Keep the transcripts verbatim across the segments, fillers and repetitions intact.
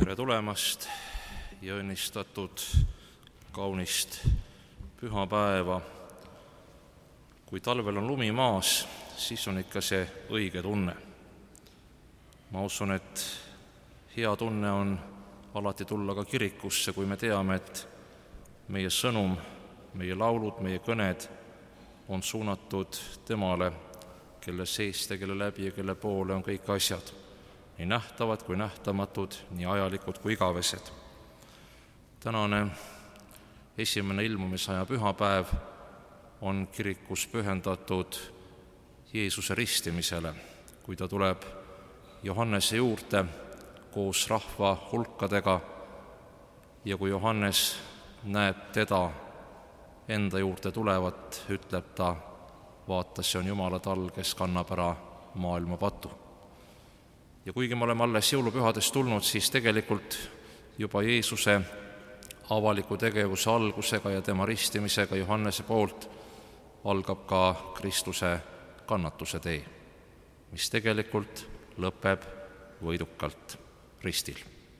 Tere tulemast ja õnnistatud kaunist pühapäeva. Kui talvel on lumi maas, siis on ikka see õige tunne. Ma usun, et hea tunne on alati tulla ka kirikusse, kui me teame, et meie sõnum, meie laulud, meie kõned on suunatud temale, kelle seest ja kelle läbi ja kelle poole on kõik asjad, nii nähtavad kui nähtamatud, nii ajalikud kui igavesed. Tänane esimene ilmumisaja pühapäev on kirikus pühendatud Jeesuse ristimisele, kui ta tuleb Johannese juurde koos rahva hulkadega ja kui Johannes näeb teda enda juurde tulevat, ütleb ta, vaata, see on Jumala tall, kes kannab ära maailma patu. Ja kuigi me oleme alles jõulupühadest tulnud, siis tegelikult juba Jeesuse avaliku tegevuse algusega ja tema ristimisega Johannese poolt algab ka Kristuse kannatuse tee, mis tegelikult lõpeb võidukalt ristil.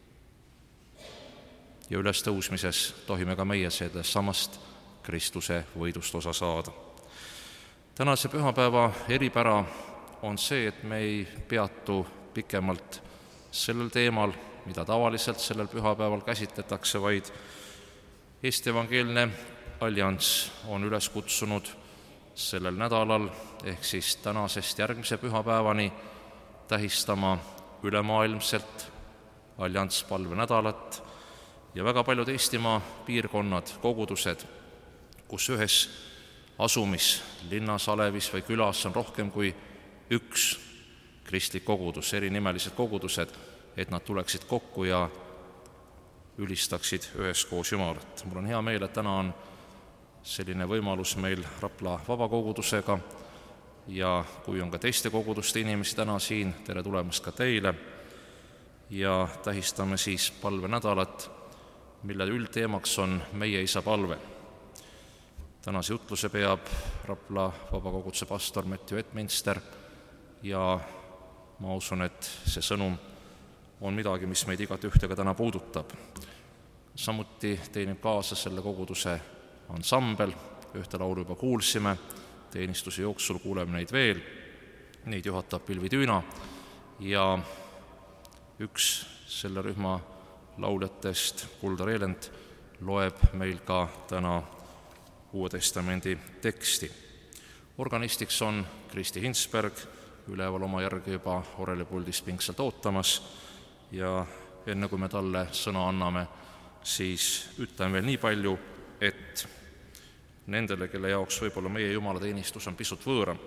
Ja ülestõusmises tohime ka meie sellest samast Kristuse võidust osa saada. Tänase pühapäeva eripära on see, et me ei peatu pikemalt sellel teemal, mida tavaliselt sellel pühapäeval käsitletakse, vaid Eesti Evangeelne Allianss on üles kutsunud sellel nädalal ehk siis tänasest järgmise pühapäevani tähistama ülemaailmselt allianspalvenädalat ja väga paljud Eestimaa piirkonnad, kogudused, kus ühes asumis, linnas, alevis või külas on rohkem kui üks kristlik kogudus, erinimelised kogudused, et nad tuleksid kokku ja ülistaksid üheskoos Jumalat. Mul on hea meel, et täna on selline võimalus meil Rapla vabakogudusega ja kui on ka teiste koguduste inimesi täna siin, tere tulemast ka teile ja tähistame siis palvenädalat, mille üldteemaks on Meie Isa palve. Tänase jutluse peab Rapla vabakoguduse pastor Matthew Edminster ja ma usun, et see sõnum on midagi, mis meid igat ühtega täna puudutab. Samuti teenib kaasa selle koguduse ansambel, ühte laulu juba kuulsime, teenistuse jooksul kuuleme neid veel, neid juhatab Pilvi Tüüna ja üks selle rühma lauljatest, Kuldar Eelend, loeb meil ka täna Uue Testamendi teksti. Organistiks on Kristi Hinsberg, üleval oma järgi juba orelipuldis pingsalt ootamas ja enne kui me talle sõna anname, siis ütlen veel nii palju, et nendele, kelle jaoks võib-olla meie jumalateenistus on pisut võõram,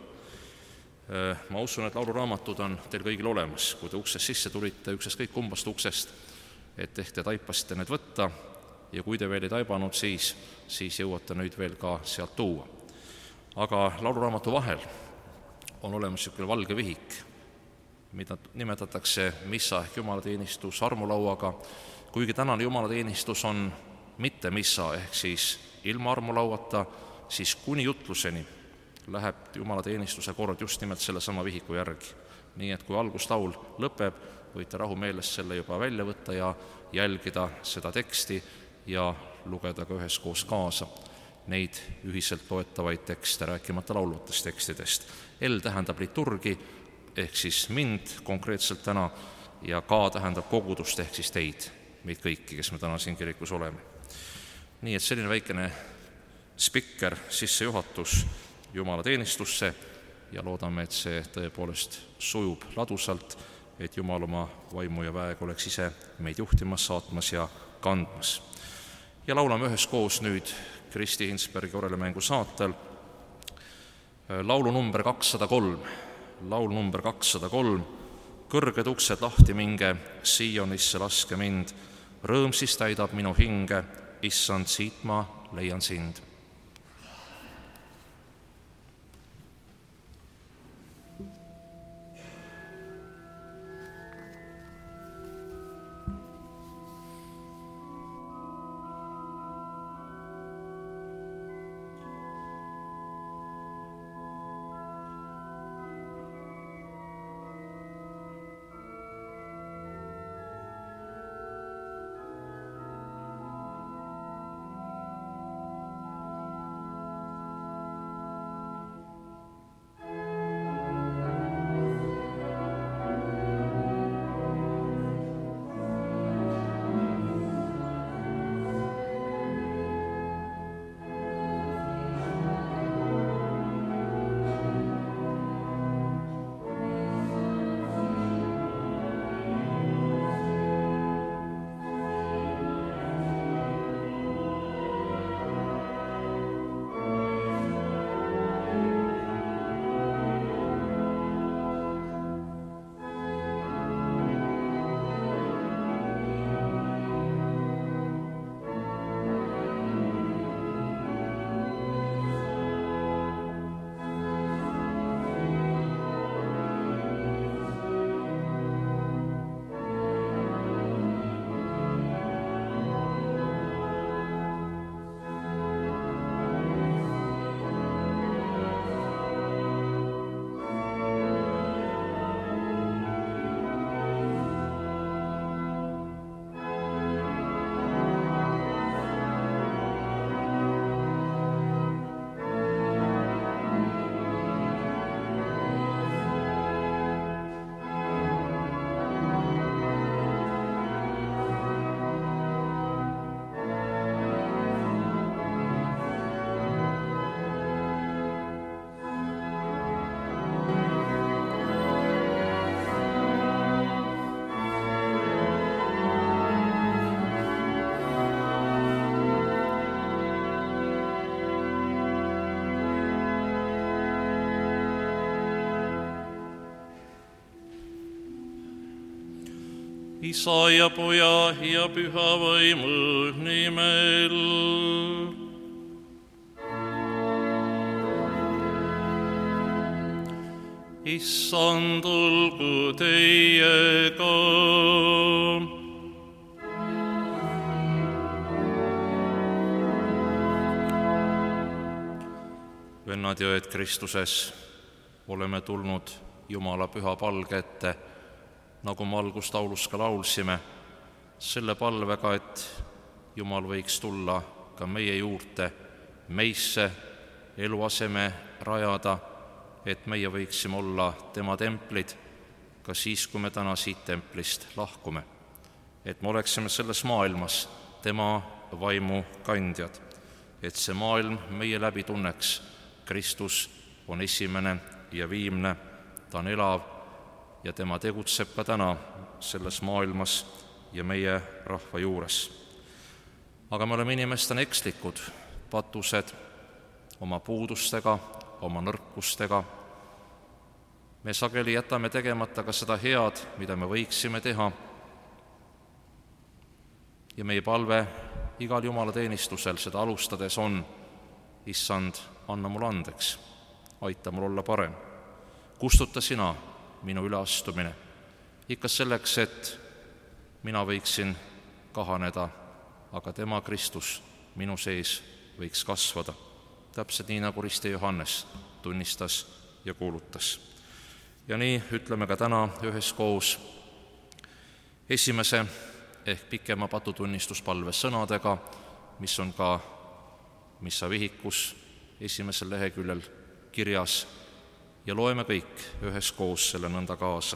ma usun, et lauluraamatud on teil kõigil olemas. Kui te uksest sisse tulite, üksest kõik kumbast uksest, et ehk te taipasite need võtta ja kui te veel ei taibanud, siis, siis jõuate nüüd veel ka sealt tuua. Aga lauluraamatu vahel on olemas niisugune valge vihik, mida nimetatakse missa ehk jumalateenistus armulauaga, kuigi tänane jumalateenistus on mitte missa ehk siis ilma armulauata, siis kuni jutluseni läheb jumalateenistuse kord just nimelt selle sama vihiku järgi. Nii et kui alguslaul lõpeb, võite rahumeelest selle juba välja võtta ja jälgida seda teksti ja lugeda ka üheskoos kaasa neid ühiselt loetavaid tekste, rääkimata laulvatest tekstidest. L tähendab liturgi ehk siis mind konkreetselt täna ja K tähendab kogudust ehk siis teid, meid kõiki, kes me täna siin kirikus oleme. Nii et selline väikene spikker, sissejuhatus jumalateenistusse ja loodame, et see tõepoolest sujub ladusalt, et Jumal oma vaimu ja väega oleks ise meid juhtimas, saatmas ja kandmas. Ja laulame üheskoos nüüd Kristi Hinsbergi orelemängu saatel laulu number kakssada kolm, laul number kakssada kolm, kõrged uksed lahti minge, Siionisse laske mind, rõõm siis täidab minu hinge, issand, siit ma leian sind. Isa ja Poja ja Püha Vaimu nimel. Issand olgu teiega. Vennad ja õed Kristuses, oleme tulnud Jumala püha palge ette, nagu me algustaulus ka laulsime, selle palvega, et Jumal võiks tulla ka meie juurde, meisse eluaseme rajada, et meie võiksime olla tema templid ka siis, kui me täna siit templist lahkume. Et me oleksime selles maailmas tema vaimu kandjad, et see maailm meie läbi tunneks. Kristus on esimene ja viimne, ta on elav ja tema tegutseb ka täna selles maailmas ja meie rahva juures. Aga me oleme inimestena ekslikud, patused oma puudustega, oma nõrkustega. Me sageli jätame tegemata ka seda head, mida me võiksime teha. Ja meie palve igal Jumala teenistusel seda alustades on: Issand, anna mul andeks, aita mul olla parem. Kustuta sina minu üleastumine, ikka selleks, et mina võiksin kahaneda, aga tema Kristus minu sees võiks kasvada. Täpselt nii, nagu Riste Johannes tunnistas ja kuulutas. Ja nii ütleme ka täna üheskoos esimese ehk pikema patutunnistuspalve sõnadega, mis on ka missa vihikus esimesel leheküljel kirjas, ja loeme kõik üheskoos selle nõnda kaasa.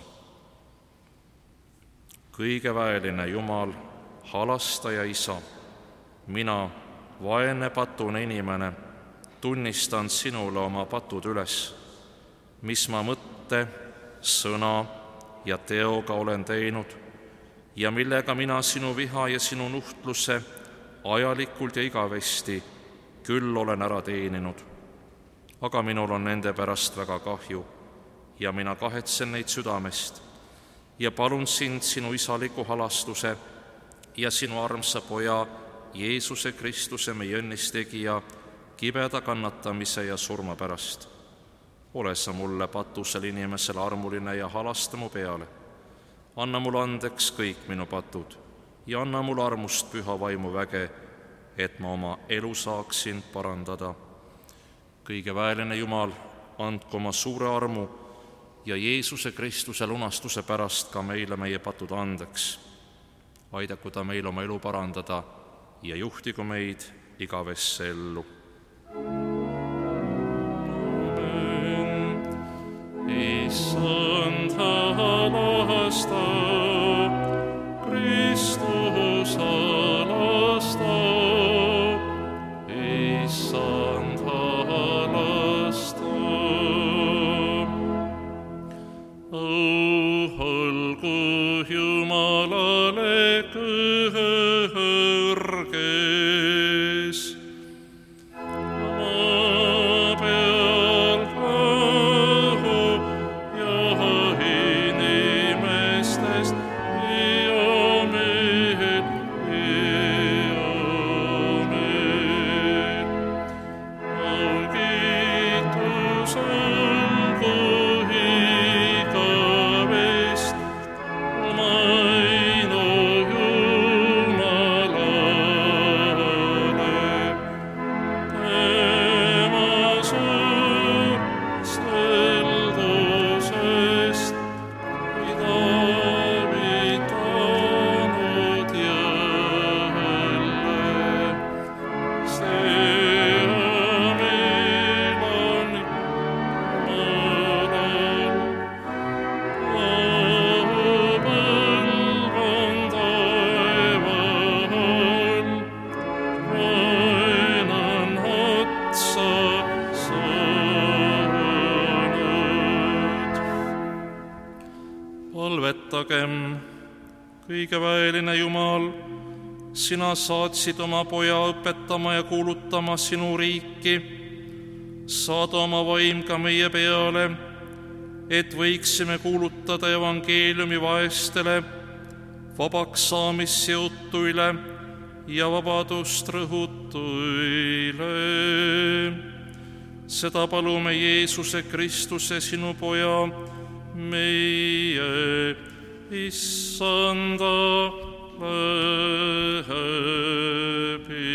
Kõigeväeline Jumal, halastaja Isa, mina, vaene patune inimene, tunnistan sinule oma patud üles, mis ma mõtte, sõna ja teoga olen teinud ja millega mina sinu viha ja sinu nuhtluse ajalikult ja igavesti küll olen ära teeninud. Aga minul on nende pärast väga kahju ja mina kahetsen neid südamest ja palun sind sinu isaliku halastuse ja sinu armsa Poja Jeesuse Kristuse, meie õnnistegija, kibeda kannatamise ja surma pärast. Ole sa mulle patusel inimesele armuline ja halasta mu peale. Anna mul andeks kõik minu patud ja anna mul armust püha vaimu väge, et ma oma elu saaksin parandada. Kõigeväeline Jumal, andku oma suure armu ja Jeesuse Kristuse lunastuse pärast ka meile meie patud andeks. Aidaku ta meil oma elu parandada ja juhtigu meid igavesse ellu. Issand halasta, Kristus halasta, Issand halasta. Oh, olgu Jumalale kõrges, maa peal rahu ja inimestest hea meel, hea meel. Augitus olgu igavest, maino Jumalale. Tema suurest heldusest idavitanud jälle. See meil on Jumalal. Põlv on taeval, vaen on otsa saanud. Palvetagem, kõigeväeline Jumal, sina saatsid oma Poja õpetama ja kuulutama sinu riiki. Saada oma vaim ka meie peale, et võiksime kuulutada evangeeliumi vaestele vabaks saamist seotuile ja vabadust rõhutuile. Seda palume Jeesuse Kristuse, sinu Poja, meie Issanda läbi.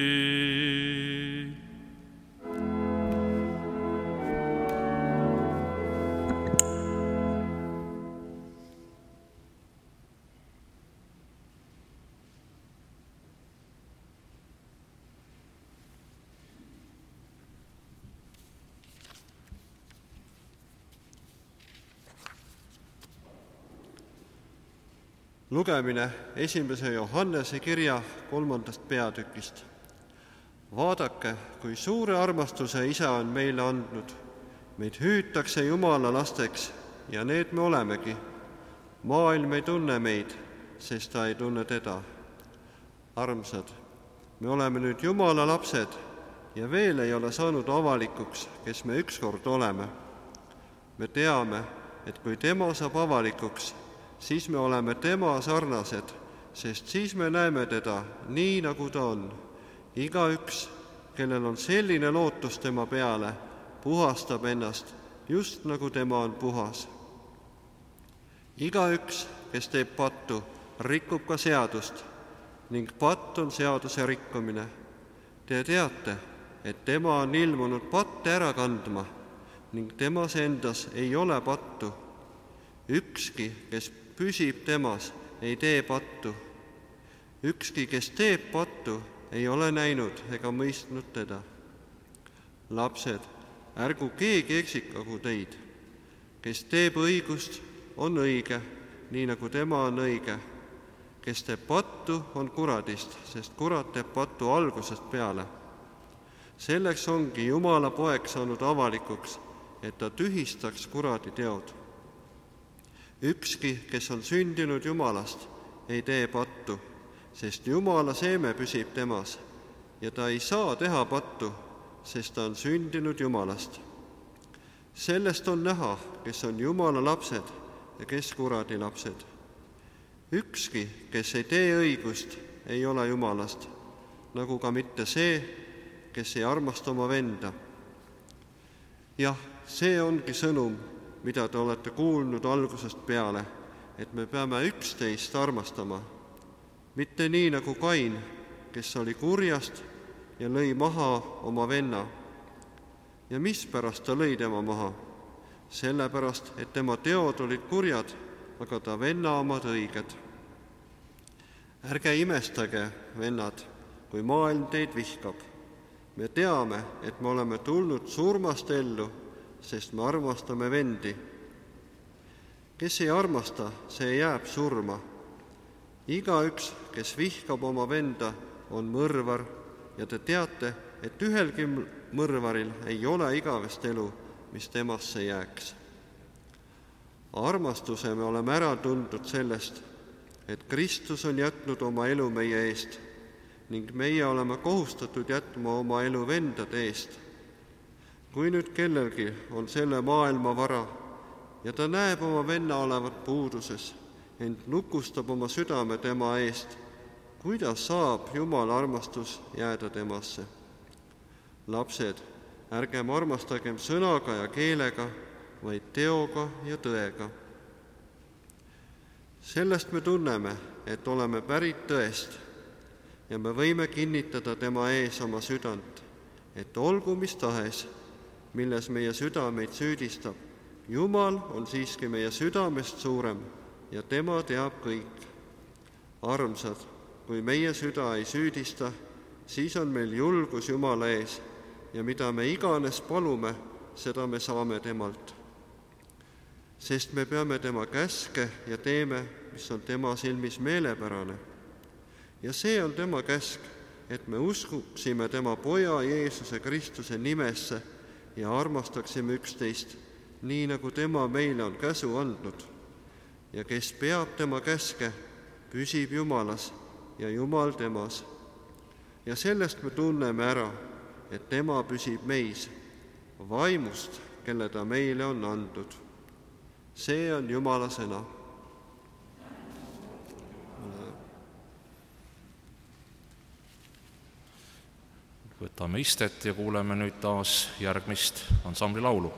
Lugemine esimese Johannese kirja kolmandast peatükist. Vaadake, kui suure armastuse Isa on meile andnud. Meid hüütakse Jumala lasteks ja need me olemegi. Maailm ei tunne meid, sest ta ei tunne teda. Armsad, me oleme nüüd Jumala lapsed ja veel ei ole saanud avalikuks, kes me ükskord oleme. Me teame, et kui tema saab avalikuks, siis me oleme tema sarnased, sest siis me näeme teda nii, nagu ta on. Igaüks, kellel on selline lootus tema peale, puhastab ennast just nagu tema on puhas. Igaüks, kes teeb pattu, rikub ka seadust ning patt on seaduse rikkumine. Te teate, et tema on ilmunud patte ära kandma ning temas endas ei ole pattu. Ükski, kes püsib temas, ei tee pattu. Ükski, kes teeb pattu, ei ole näinud ega mõistnud teda. Lapsed, ärgu keegi eksikagu teid. Kes teeb õigust, on õige, nii nagu tema on õige. Kes teeb pattu, on kuradist, sest kurat teeb pattu algusest peale. Selleks ongi Jumala poeg saanud avalikuks, et ta tühistaks kuradi teod. Ükski, kes on sündinud Jumalast, ei tee pattu, sest Jumala seeme püsib temas ja ta ei saa teha pattu, sest ta on sündinud Jumalast. Sellest on näha, kes on Jumala lapsed ja kes kuradi lapsed. Ükski, kes ei tee õigust, ei ole Jumalast, nagu ka mitte see, kes ei armasta oma venda. Jah, see ongi sõnum, mida te olete kuulnud algusest peale, et me peame üksteist armastama. Mitte nii nagu Kain, kes oli kurjast ja lõi maha oma venna. Ja mispärast ta lõi tema maha? Sellepärast, et tema teod olid kurjad, aga ta venna omad õiged. Ärge imestage, vennad, kui maailm teid vihkab. Me teame, et me oleme tulnud surmast ellu, sest me armastame vendi. Kes ei armasta, see jääb surma. Igaüks, kes vihkab oma venda, on mõrvar ja te teate, et ühelgi mõrvaril ei ole igavest elu, mis temasse jääks. Armastuse me oleme ära tundnud sellest, et Kristus on jätnud oma elu meie eest ning meie oleme kohustatud jätma oma elu vendade eest. Kui nüüd kellelgi on selle maailma vara ja ta näeb oma venna olevat puuduses, ent nukustab oma südame tema eest, kuidas saab Jumala armastus jääda temasse? Lapsed, ärgem armastagem sõnaga ja keelega, vaid teoga ja tõega. Sellest me tunneme, et oleme pärit tõest ja me võime kinnitada tema ees oma südant, et olgu mis tahes, milles meie süda meid süüdistab. Jumal on siiski meie südamest suurem ja tema teab kõik. Armsad, kui meie süda ei süüdista, siis on meil julgus Jumala ees ja mida me iganes palume, seda me saame temalt. Sest me peame tema käske ja teeme, mis on tema silmis meelepärane. Ja see on tema käsk, et me uskuksime tema poja Jeesuse Kristuse nimesse ja armastaksime üksteist, nii nagu tema meile on käsu andnud. Ja kes peab tema käske, püsib Jumalas ja Jumal temas. Ja sellest me tunneme ära, et tema püsib meis, vaimust, kelle ta meile on andnud. See on Jumala sõna. Võtame istet ja kuuleme nüüd taas järgmist ansambli laulu.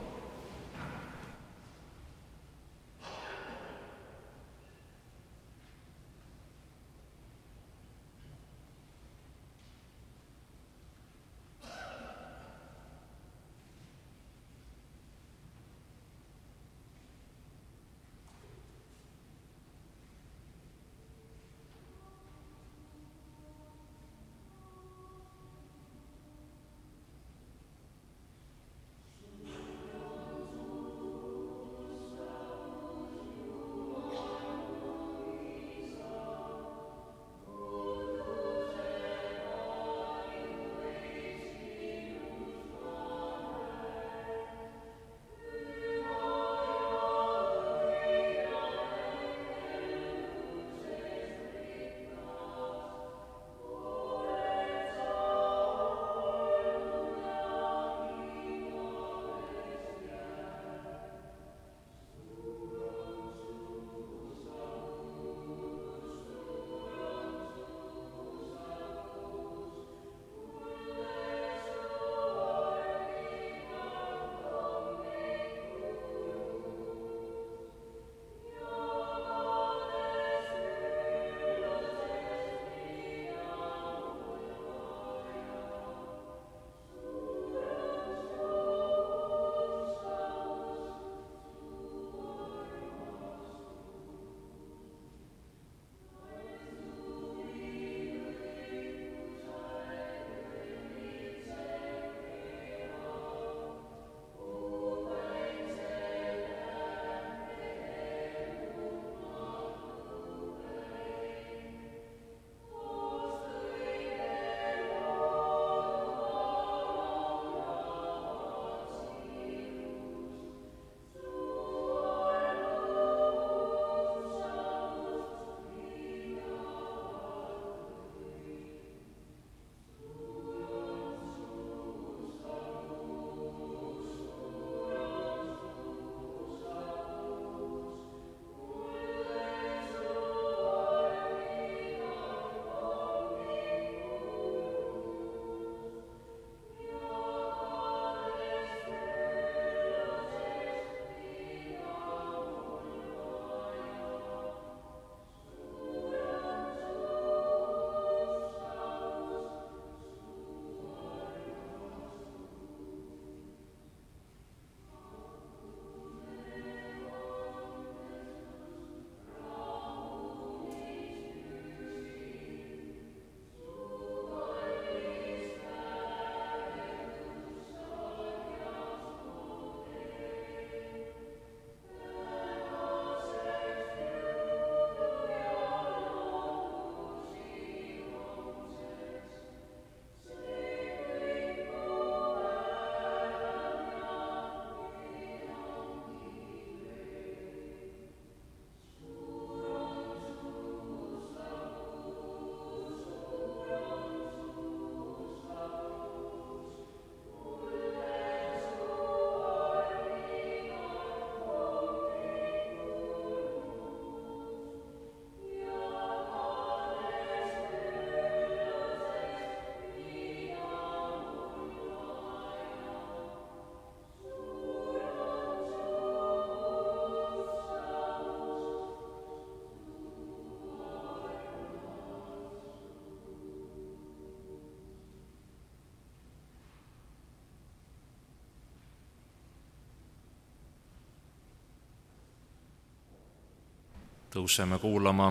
Tõuseme kuulama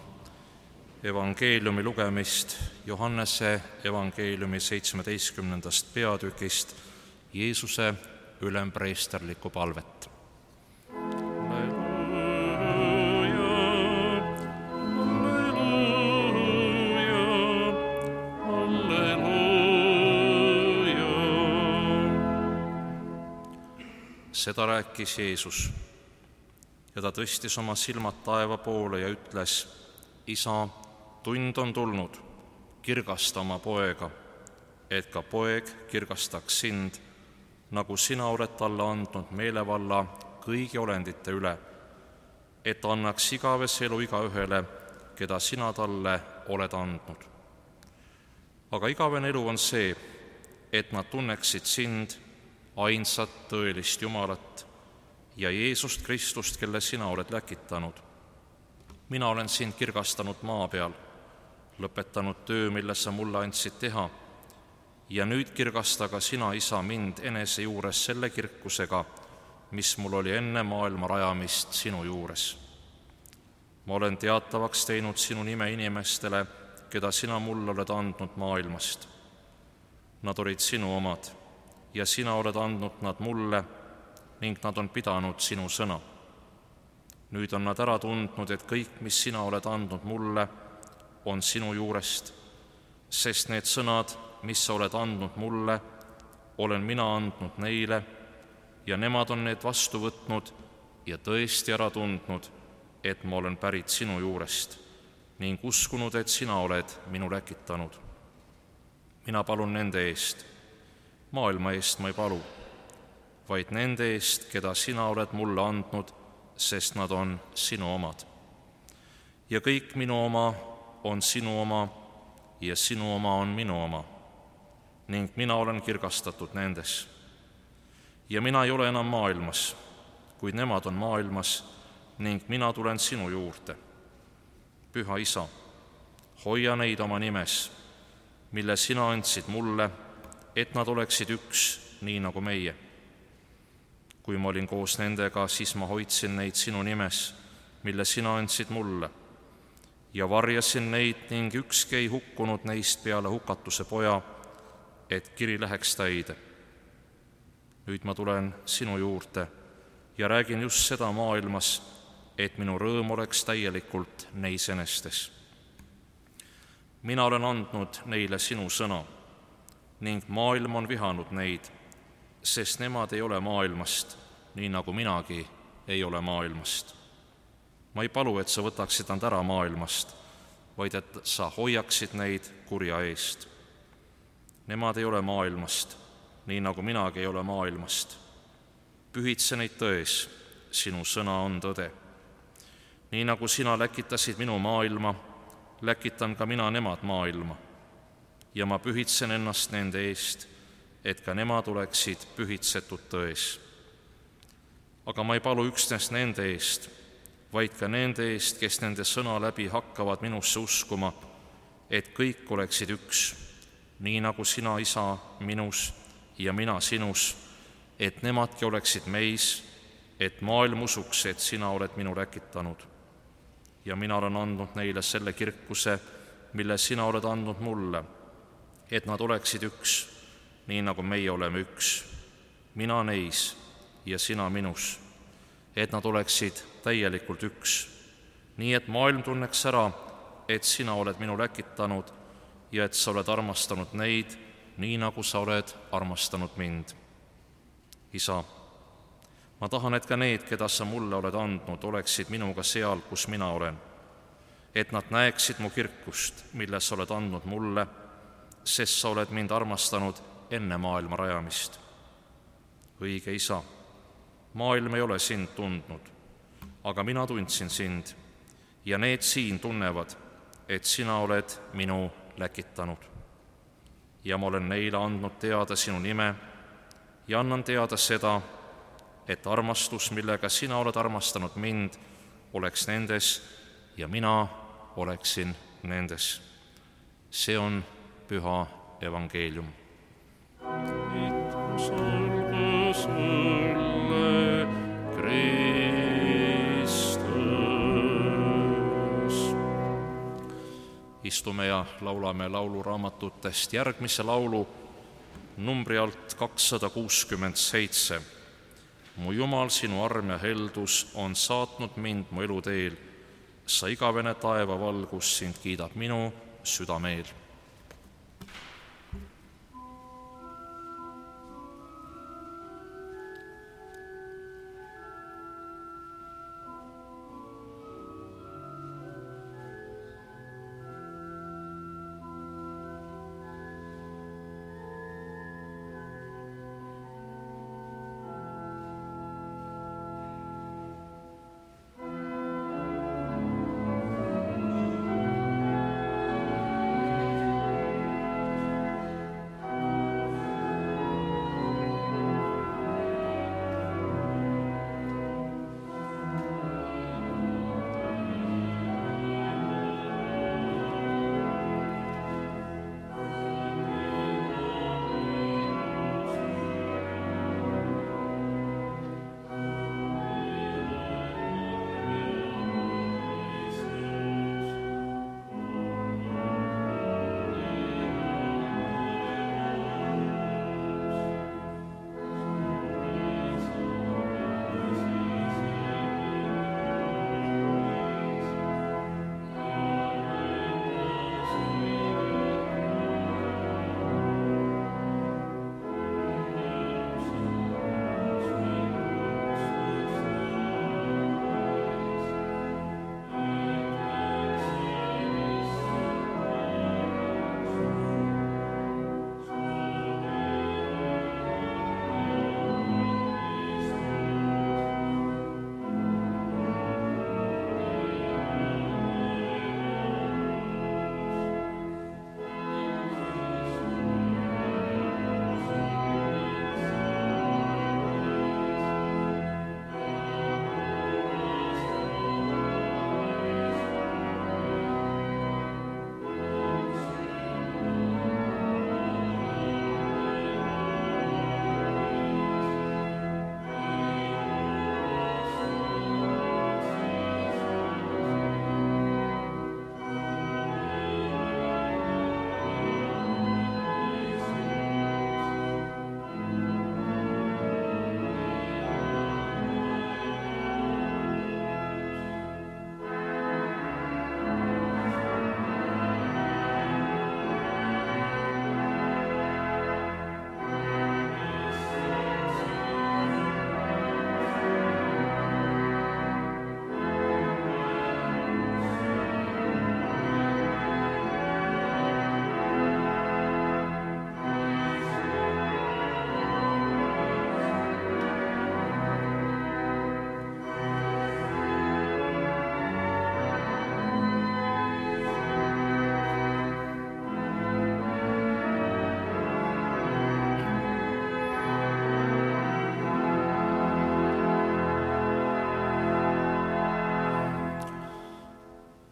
evangeeliumi lugemist Johannese evangeeliumi seitsmeteistkümnendast peatükist Jeesuse ülempreesterlikku palvet. Seda rääkis Jeesus ja ta tõstis oma silmad taeva poole ja ütles: Isa, tund on tulnud, kirgasta oma poega, et ka poeg kirgastaks sind, nagu sina oled talle andnud meelevalla kõigi olendite üle, et annaks igavese elu igaühele, keda sina talle oled andnud. Aga igavene elu on see, et nad tunneksid sind, ainsat tõelist Jumalat ja Jeesust Kristust, kelle sina oled läkitanud. mina olen sind kirgastanud maa peal, lõpetanud töö, mille sa mulle andsid teha, ja nüüd kirgasta ka sina, Isa, mind enese juures selle kirkusega, mis mul oli enne maailma rajamist sinu juures. ma olen teatavaks teinud sinu nime inimestele, keda sina mulle oled andnud maailmast. Nad olid sinu omad ja sina oled andnud nad mulle ning nad on pidanud sinu sõna. nüüd on nad ära tundnud, et kõik, mis sina oled andnud mulle, on sinu juurest, sest need sõnad, mis sa oled andnud mulle, olen mina andnud neile ja nemad on need vastu võtnud ja tõesti ära tundnud, et ma olen pärit sinu juurest ning uskunud, et sina oled minu läkitanud. mina palun nende eest, maailma eest ma ei palu, vaid nende eest, keda sina oled mulle andnud, sest nad on sinu omad. ja kõik minu oma on sinu oma ja sinu oma on minu oma ning mina olen kirgastatud nendes. ja mina ei ole enam maailmas, kuid nemad on maailmas ning mina tulen sinu juurde. Püha Isa, hoia neid oma nimes, mille sina andsid mulle, et nad oleksid üks, nii nagu meie. kui ma olin koos nendega, siis ma hoidsin neid sinu nimes, mille sina andsid mulle, ja varjasin neid ning ükski ei hukkunud neist peale hukatuse poja, et kiri läheks täide. nüüd ma tulen sinu juurde ja räägin just seda maailmas, et minu rõõm oleks täielikult neis enestes. mina olen andnud neile sinu sõna ning maailm on vihanud neid, sest nemad ei ole maailmast, nii nagu minagi ei ole maailmast. ma ei palu, et sa võtaksid nad ära maailmast, vaid et sa hoiaksid neid kurja eest. Nemad ei ole maailmast, nii nagu minagi ei ole maailmast. Pühitse neid tões, sinu sõna on tõde. nii nagu sina läkitasid minu maailma, läkitan ka mina nemad maailma. ja ma pühitsen ennast nende eest, et ka nemad oleksid pühitsetud tões. aga ma ei palu üksnes nende eest, vaid ka nende eest, kes nende sõna läbi hakkavad minusse uskuma, et kõik oleksid üks, nii nagu sina, Isa, minus ja mina sinus, et nemadki oleksid meis, et maailm usuks, et sina oled minu läkitanud. ja mina olen andnud neile selle kirkuse, mille sina oled andnud mulle, et nad oleksid üks, nii nagu meie oleme üks, mina neis ja sina minus, et nad oleksid täielikult üks, nii et maailm tunneks ära, et sina oled minu läkitanud ja et sa oled armastanud neid, nii nagu sa oled armastanud mind. Isa, ma tahan, et ka need, keda sa mulle oled andnud, oleksid minuga seal, kus mina olen, et nad näeksid mu kirkust, mille sa oled andnud mulle, sest sa oled mind armastanud enne maailma rajamist. õige Isa, maailm ei ole sind tundnud, aga mina tundsin sind ja need siin tunnevad, et sina oled minu läkitanud. ja ma olen neile andnud teada sinu nime ja annan teada seda, et armastus, millega sina oled armastanud mind, oleks nendes ja mina oleksin nendes. see on püha evangeelium. Kiitus olgu sulle, Kristus. Istume ja laulame lauluraamatutest järgmise laulu numbri alt kakssada kuuskümmend seitse. mu Jumal, sinu arm ja heldus on saatnud mind mu eluteel. sa igavene taevavalgus, sind kiidab minu südameel.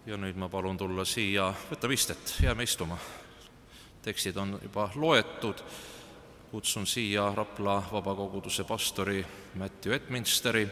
ja nüüd ma palun tulla siia, võtame istet, jääme istuma. Tekstid on juba loetud. Kutsun siia Rapla vabakoguduse pastori Matthew Edminsteri.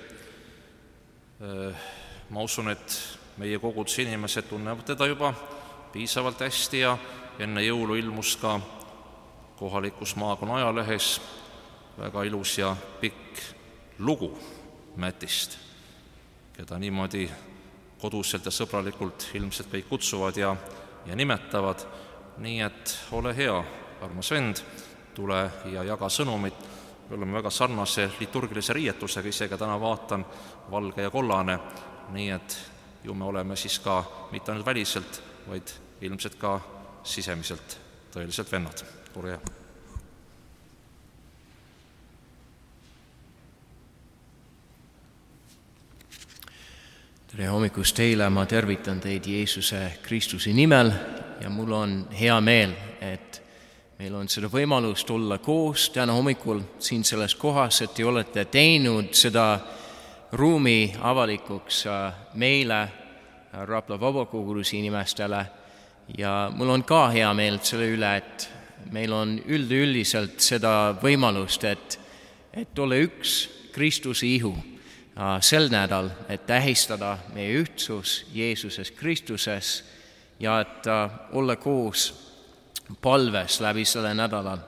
Ma usun, et meie koguduse inimesed tunnevad teda juba piisavalt hästi ja enne jõulu ilmus ka kohalikus maakonna ajalehes väga ilus ja pikk lugu Mätist, keda niimoodi koduselt ja sõbralikult ilmselt kõik kutsuvad ja, ja nimetavad. Nii et ole hea, armas vend, tule ja jaga sõnumit. Me oleme väga sarnase liturgilise riietusega, isegi täna vaatan valge ja kollane, nii et ju me oleme siis ka mitte ainult väliselt, vaid ilmselt ka sisemiselt tõeliselt vennad. Ole hea. Tere hommikust teile, ma tervitan teid Jeesuse Kristuse nimel ja mul on hea meel, et meil on seda võimalust olla koos täna hommikul siin selles kohas, et te olete teinud seda ruumi avalikuks meile, Rapla vabakoguduse inimestele, ja mul on ka hea meel selle üle, et meil on üldüldiselt seda võimalust, et, et ole üks Kristuse ihu sel nädal, et tähistada meie ühtsus Jeesuses Kristuses ja et olla koos palves läbi selle nädalal.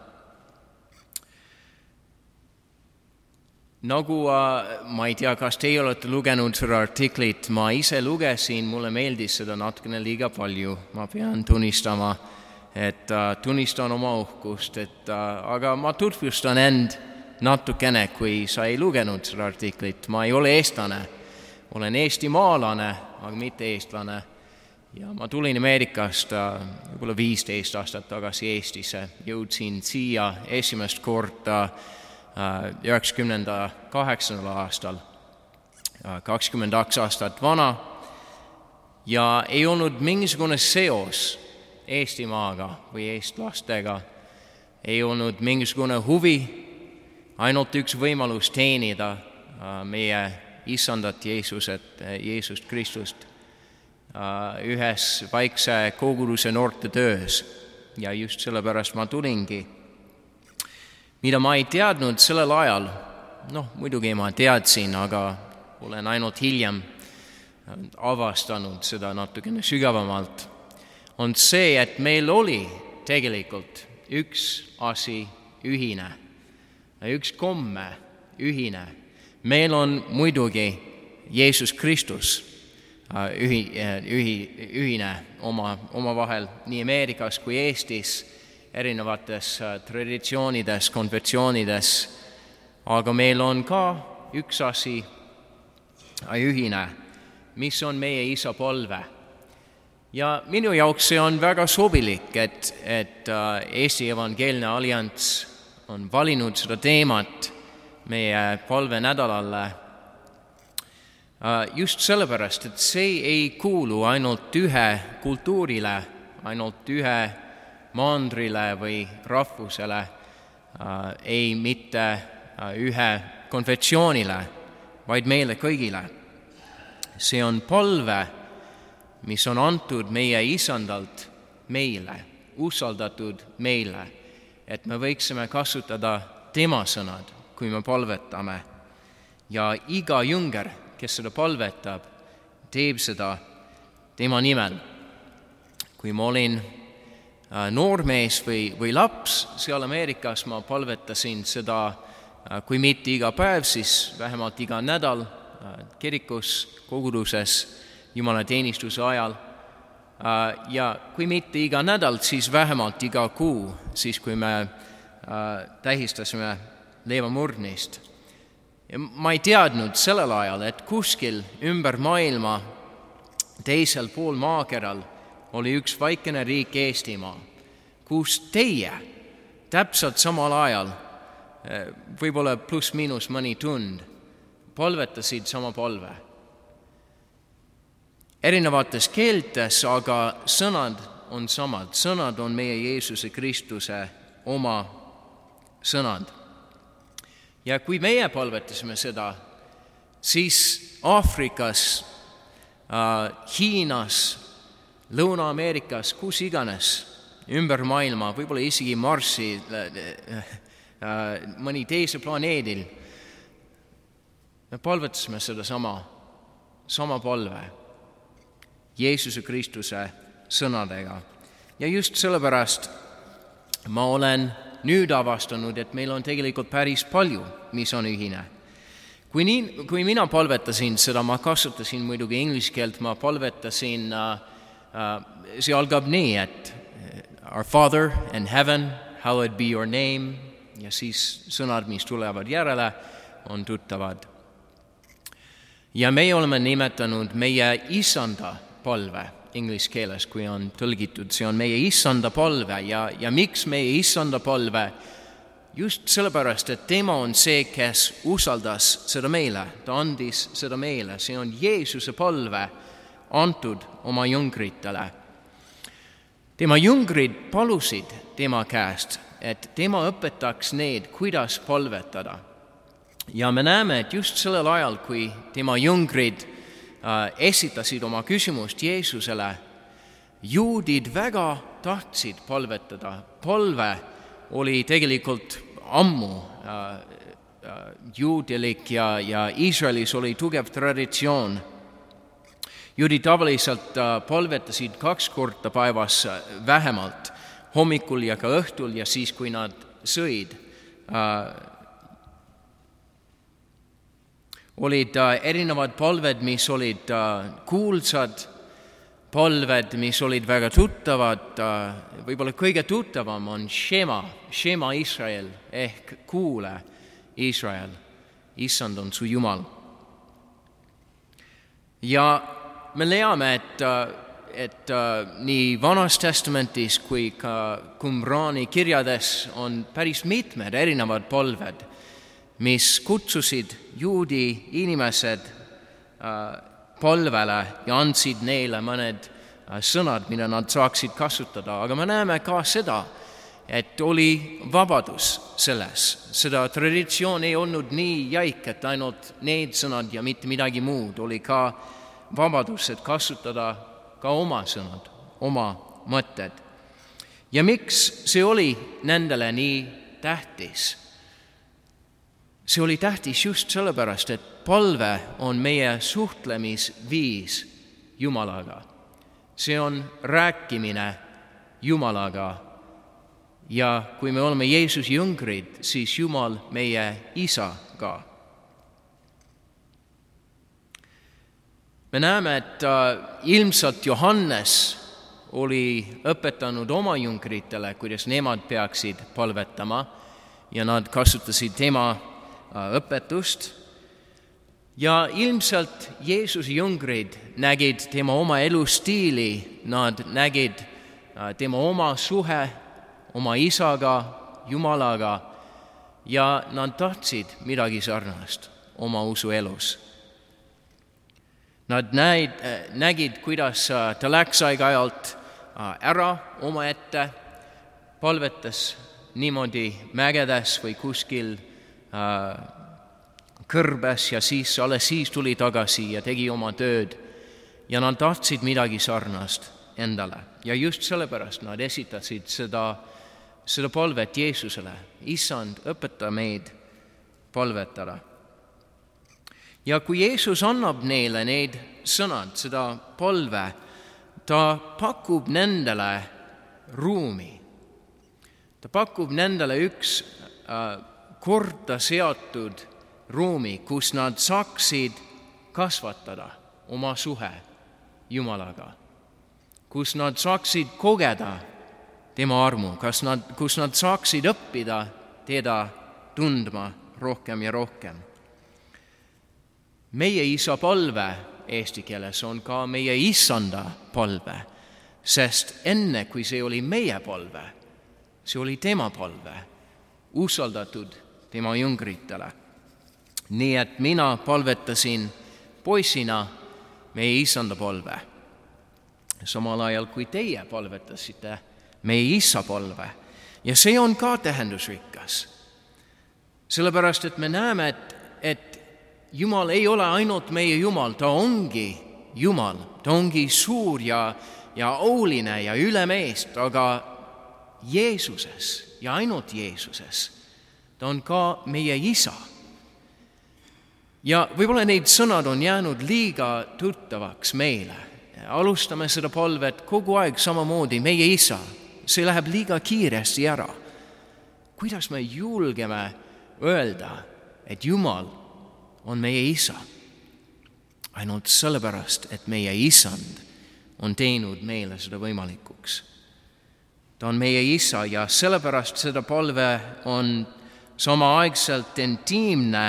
Nagu ma ei tea, kas teie olete lugenud seda artiklit, ma ise lugesin, mulle meeldis seda natukene liiga palju, ma pean tunnistama, et tunnistan oma uhkust, et, aga ma tutvustan end natukene, kui sa ei lugenud seda artiklit. Ma ei ole eestlane, olen eestimaalane, aga mitte eestlane. Ja ma tulin Ameerikast võib-olla viisteist aastat tagasi Eestisse. Jõudsin siia esimest korda üheksakümne kaheksandal aastal, kakskümmend kaks aastat vana, ja ei olnud mingisugune seos Eestimaaga või eestlastega, ei olnud mingisugune huvi, ainult üks võimalus teenida meie isandat Jeesuset, Jeesust Kristust ühes vaikse koguduse noorte töös. Ja just sellepärast ma tulingi. Mida ma ei teadnud sellel ajal, noh, muidugi ma teadsin, aga olen ainult hiljem avastanud seda natukene sügavamalt, on see, et meil oli tegelikult üks asi ühine. Üks komme ühine. Meil on muidugi Jeesus Kristus ühi, ühi, ühine oma, oma vahel nii Ameerikas kui Eestis, erinevates traditsioonides, konfessioonides, aga meil on ka üks asi ühine, mis on meie isa palve. Ja minu jaoks see on väga sobilik, et, et Eesti Evangeelne Allianss on valinud seda teemat meie palvenädalale just sellepärast, et see ei kuulu ainult ühe kultuurile, ainult ühe maandrile või rahvusele, ei mitte ühe konfessioonile, vaid meile kõigile. See on palve, mis on antud meie isandalt meile, usaldatud meile, et me võiksime kasutada tema sõnad, kui me palvetame. Ja iga jünger, kes seda palvetab, teeb seda tema nimel. Kui ma olin noormees või, või laps seal Ameerikas, ma palvetasin seda, kui mitte iga päev, siis vähemalt iga nädal kirikus, koguduses, jumalateenistuse ajal. Ja kui mitte iga nädal, siis vähemalt iga kuu, siis kui me tähistasime leivamurdmist. Ma ei teadnud sellel ajal, et kuskil ümber maailma teisel pool maakeral oli üks väikene riik Eestimaa, kus teie täpselt samal ajal, võib-olla pluss miinus mõni tund, palvetasid sama palve. Erinevates keeltes, aga sõnad on samad. Sõnad on meie Jeesuse Kristuse oma sõnad. Ja kui meie palvetasime seda, siis Aafrikas, äh, Hiinas, Lõuna-Ameerikas, kus iganes, ümber maailma, võib-olla isegi Marsi, mõni teise planeedil, me palvetasime seda sama, sama palve Jeesuse Kristuse sõnadega. Ja just sellepärast ma olen nüüd avastanud, et meil on tegelikult päris palju, mis on ühine. Kui, nii, kui mina palvetasin seda, ma kasutasin muidugi inglise keelt, ma palvetasin, uh, uh, see algab nii, et Our Father in heaven, hallowed be your name, ja siis sõnad, mis tulevad järele, on tuttavad. Ja meie oleme nimetanud meie Issanda palve inglise keeles, kui on tõlgitud, see on meie Issanda palve ja, ja miks meie Issanda palve? Just sellepärast, et tema on see, kes usaldas seda meile, ta andis seda meile, see on Jeesuse palve antud oma jüngritele. Tema jüngrid palusid tema käest, et tema õpetaks neid, kuidas palvetada. Ja me näeme, et just sellel ajal, kui tema jüngrid äh, esitasid oma küsimust Jeesusele, juudid väga tahtsid palvetada. Palve oli tegelikult ammu äh, äh, juudelik ja, ja Iisraelis oli tugev traditsioon. Juudid tavaliselt äh, palvetasid kaks korda päevas vähemalt, hommikul ja ka õhtul ja siis, kui nad sõid. Äh, olid äh, erinevad palved, mis olid äh, kuulsad, palved, mis olid väga tuttavad, äh, võib-olla kõige tuttavam on Shema, Shema Israel ehk kuule Israel, issand on su Jumal. Ja me leiame, et, et nii Vanas Testamentis kui ka Qumrani kirjades on päris mitmed erinevad palved, mis kutsusid juudi inimesed palvele ja andsid neile mõned sõnad, mida nad saaksid kasutada. Aga me näeme ka seda, et oli vabadus selles. Seda traditsioon ei olnud nii jäik, et ainult need sõnad ja mitte midagi muud. Oli ka vabadus, et kasutada ka oma sõnad, oma mõtted. Ja miks see oli nendele nii tähtis? See oli tähtis just sellepärast, et palve on meie suhtlemisviis Jumalaga. See on rääkimine Jumalaga. Ja kui me oleme Jeesuse jüngrid, siis Jumal meie isa ka. Me näeme, et ilmselt Johannes oli õpetanud oma jüngritele, kuidas nemad peaksid palvetama ja nad kasutasid tema õpetust. Ja ilmselt Jeesuse jüngrid nägid tema oma elustiili, nad nägid tema oma suhe oma isaga, Jumalaga ja nad tahtsid midagi sarnast oma usuelus. Nad näid, nägid, kuidas ta läks aeg-ajalt ära oma ette, palvetas niimoodi mägedes või kuskil kõrbes ja siis, alles siis tuli tagasi ja tegi oma tööd. Ja nad tahtsid midagi sarnast endale. Ja just sellepärast nad esitasid seda, seda palvet Jeesusele. Issand, õpeta meid palvetada. Ja kui Jeesus annab neile need sõnad, seda palve, ta pakub nendele ruumi. Ta pakub nendele üks äh, korda seatud ruumi, kus nad saaksid kasvatada oma suhe Jumalaga, kus nad saaksid kogeda tema armu, kas nad, kus nad saaksid õppida teda tundma rohkem ja rohkem. Meie isa palve eesti keeles on ka meie issanda palve, sest enne, kui see oli meie palve, see oli tema palve, usaldatud tema jüngritele. Nii et mina palvetasin poisina meie issanda palve, samal ajal kui teie palvetasite meie isa palve. Ja see on ka tähendusrikas, sellepärast et me näeme, et, et Jumal ei ole ainult meie Jumal, ta ongi Jumal, ta ongi suur ja, ja auline ja ülemeest, aga Jeesuses ja ainult Jeesuses ta on ka meie isa. Ja võib-olla need sõnad on jäänud liiga tuttavaks meile. Alustame seda palvet kogu aeg samamoodi, meie isa. See läheb liiga kiiresti ära. Kuidas me julgeme öelda, et Jumal on meie isa? Ainult sellepärast, et meie isand on teinud meile seda võimalikuks. Ta on meie isa ja sellepärast seda palve on samaaegselt intiimne,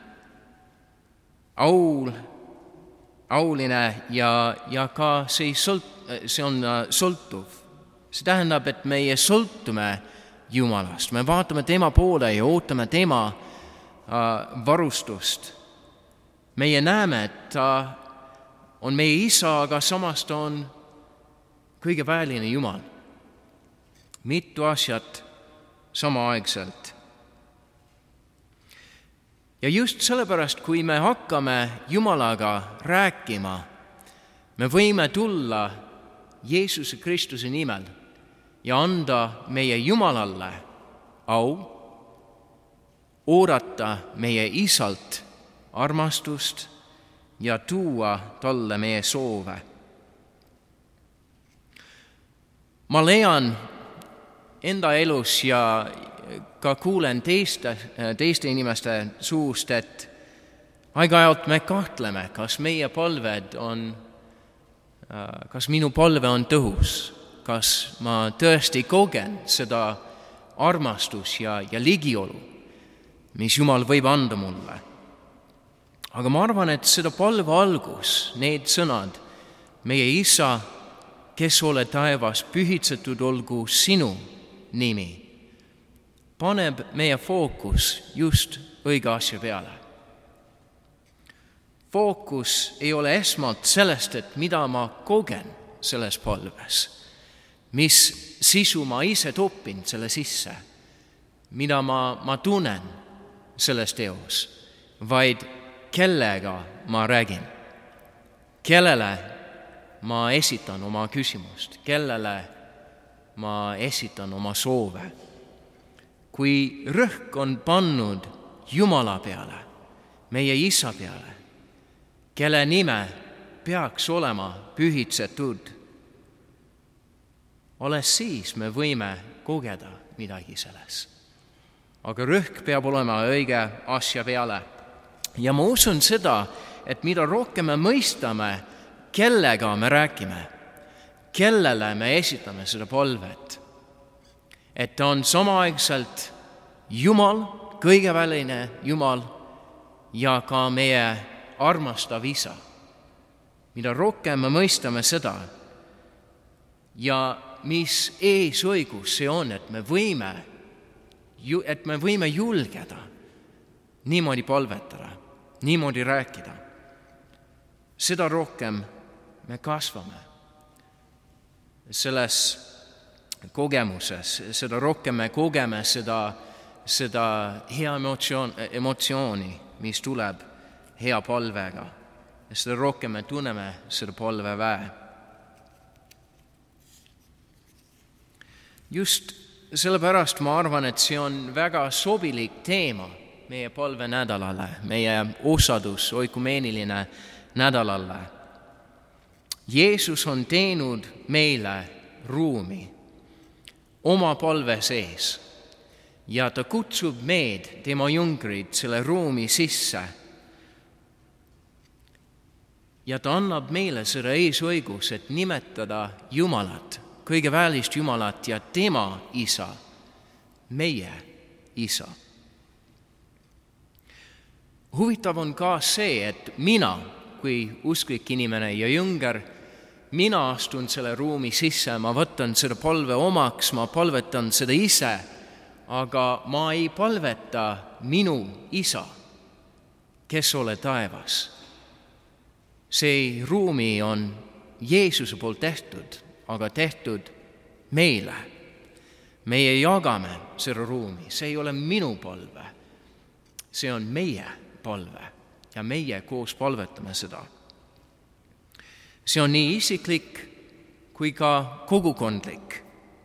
aul, auline ja, ja ka see, sõlt, see on sõltuv. See tähendab, et meie sõltume Jumalast. Me vaatame tema poole ja ootame tema uh, varustust. Meie näeme, et ta on meie isa, aga samas ta on kõige väeline Jumal. Mitu asjad samaaegselt. Ja just sellepärast, kui me hakkame Jumalaga rääkima, me võime tulla Jeesuse Kristuse nimel ja anda meie Jumalale au, oodata meie isalt armastust ja tuua talle meie soove. Ma leian enda elus ja ka kuulen teiste, teiste inimeste suust, et aeg-ajalt me kahtleme, kas meie palved on, kas minu palve on tõhus, kas ma tõesti kogen seda armastus ja, ja ligiolu, mis Jumal võib anda mulle. Aga ma arvan, et seda palve algus, need sõnad, meie isa, kes ole taevas, pühitsetud olgu sinu nimi, paneb meie fookus just õige asja peale. Fookus ei ole esmalt sellest, et mida ma kogen selles palves, mis sisu ma ise topin selle sisse, mida ma, ma tunnen selles teos, vaid kellega ma räägin, kellele ma esitan oma küsimust, kellele ma esitan oma soove. Kui rõhk on pannud Jumala peale, meie isa peale, kelle nime peaks olema pühitsetud, alles siis me võime kogeda midagi selles. Aga rõhk peab olema õige asja peale. Ja ma usun seda, et mida rohkem me mõistame, kellega me räägime, kellele me esitame seda palvet, et ta on samaaegselt Jumal, kõigeväline Jumal ja ka meie armastav isa. Mida rohkem me mõistame seda ja mis eesõigus see on, et me võime, et me võime julgeda niimoodi palvetada, niimoodi rääkida, seda rohkem me kasvame selles kogemuses, seda rohkem me kogeme seda, seda hea emotsioon, emotsiooni, mis tuleb hea palvega. Ja seda rohkem me tunneme seda palve väe. Just sellepärast ma arvan, et see on väga sobilik teema meie palve nädalale, meie osadus oikumeeniline nädalale. Jeesus on teinud meile ruumi oma palve sees ja ta kutsub meid, tema jüngrid, selle ruumi sisse. Ja ta annab meile seda eesõigus, et nimetada Jumalat, kõige väelist Jumalat ja tema isa, meie isa. Huvitav on ka see, et mina, kui usklik inimene ja jünger, mina astun selle ruumi sisse, ma võtan seda palve omaks, ma palvetan seda ise, aga ma ei palveta minu isa, kes ole taevas. See ruumi on Jeesuse poolt tehtud, aga tehtud meile. Meie jagame seda ruumi, see ei ole minu palve, see on meie palve ja meie koos palvetame seda. See on nii isiklik kui ka kogukondlik.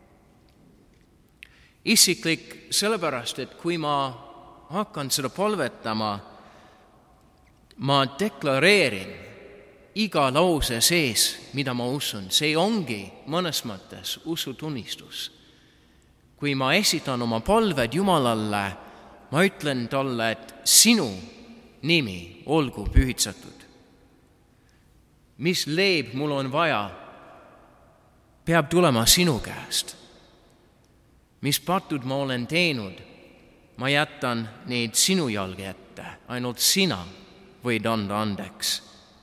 Isiklik sellepärast, et kui ma hakkan seda palvetama, ma deklareerin iga lause sees, mida ma usun. See ongi mõnes mõttes usutunnistus. Kui ma esitan oma palved Jumalalle, ma ütlen talle, et sinu nimi olgu pühitsetud. Mis leib mul on vaja, peab tulema sinu käest. Mis patud ma olen teinud, ma jätan neid sinu jalge ette. Ainult sina võid anda andeks.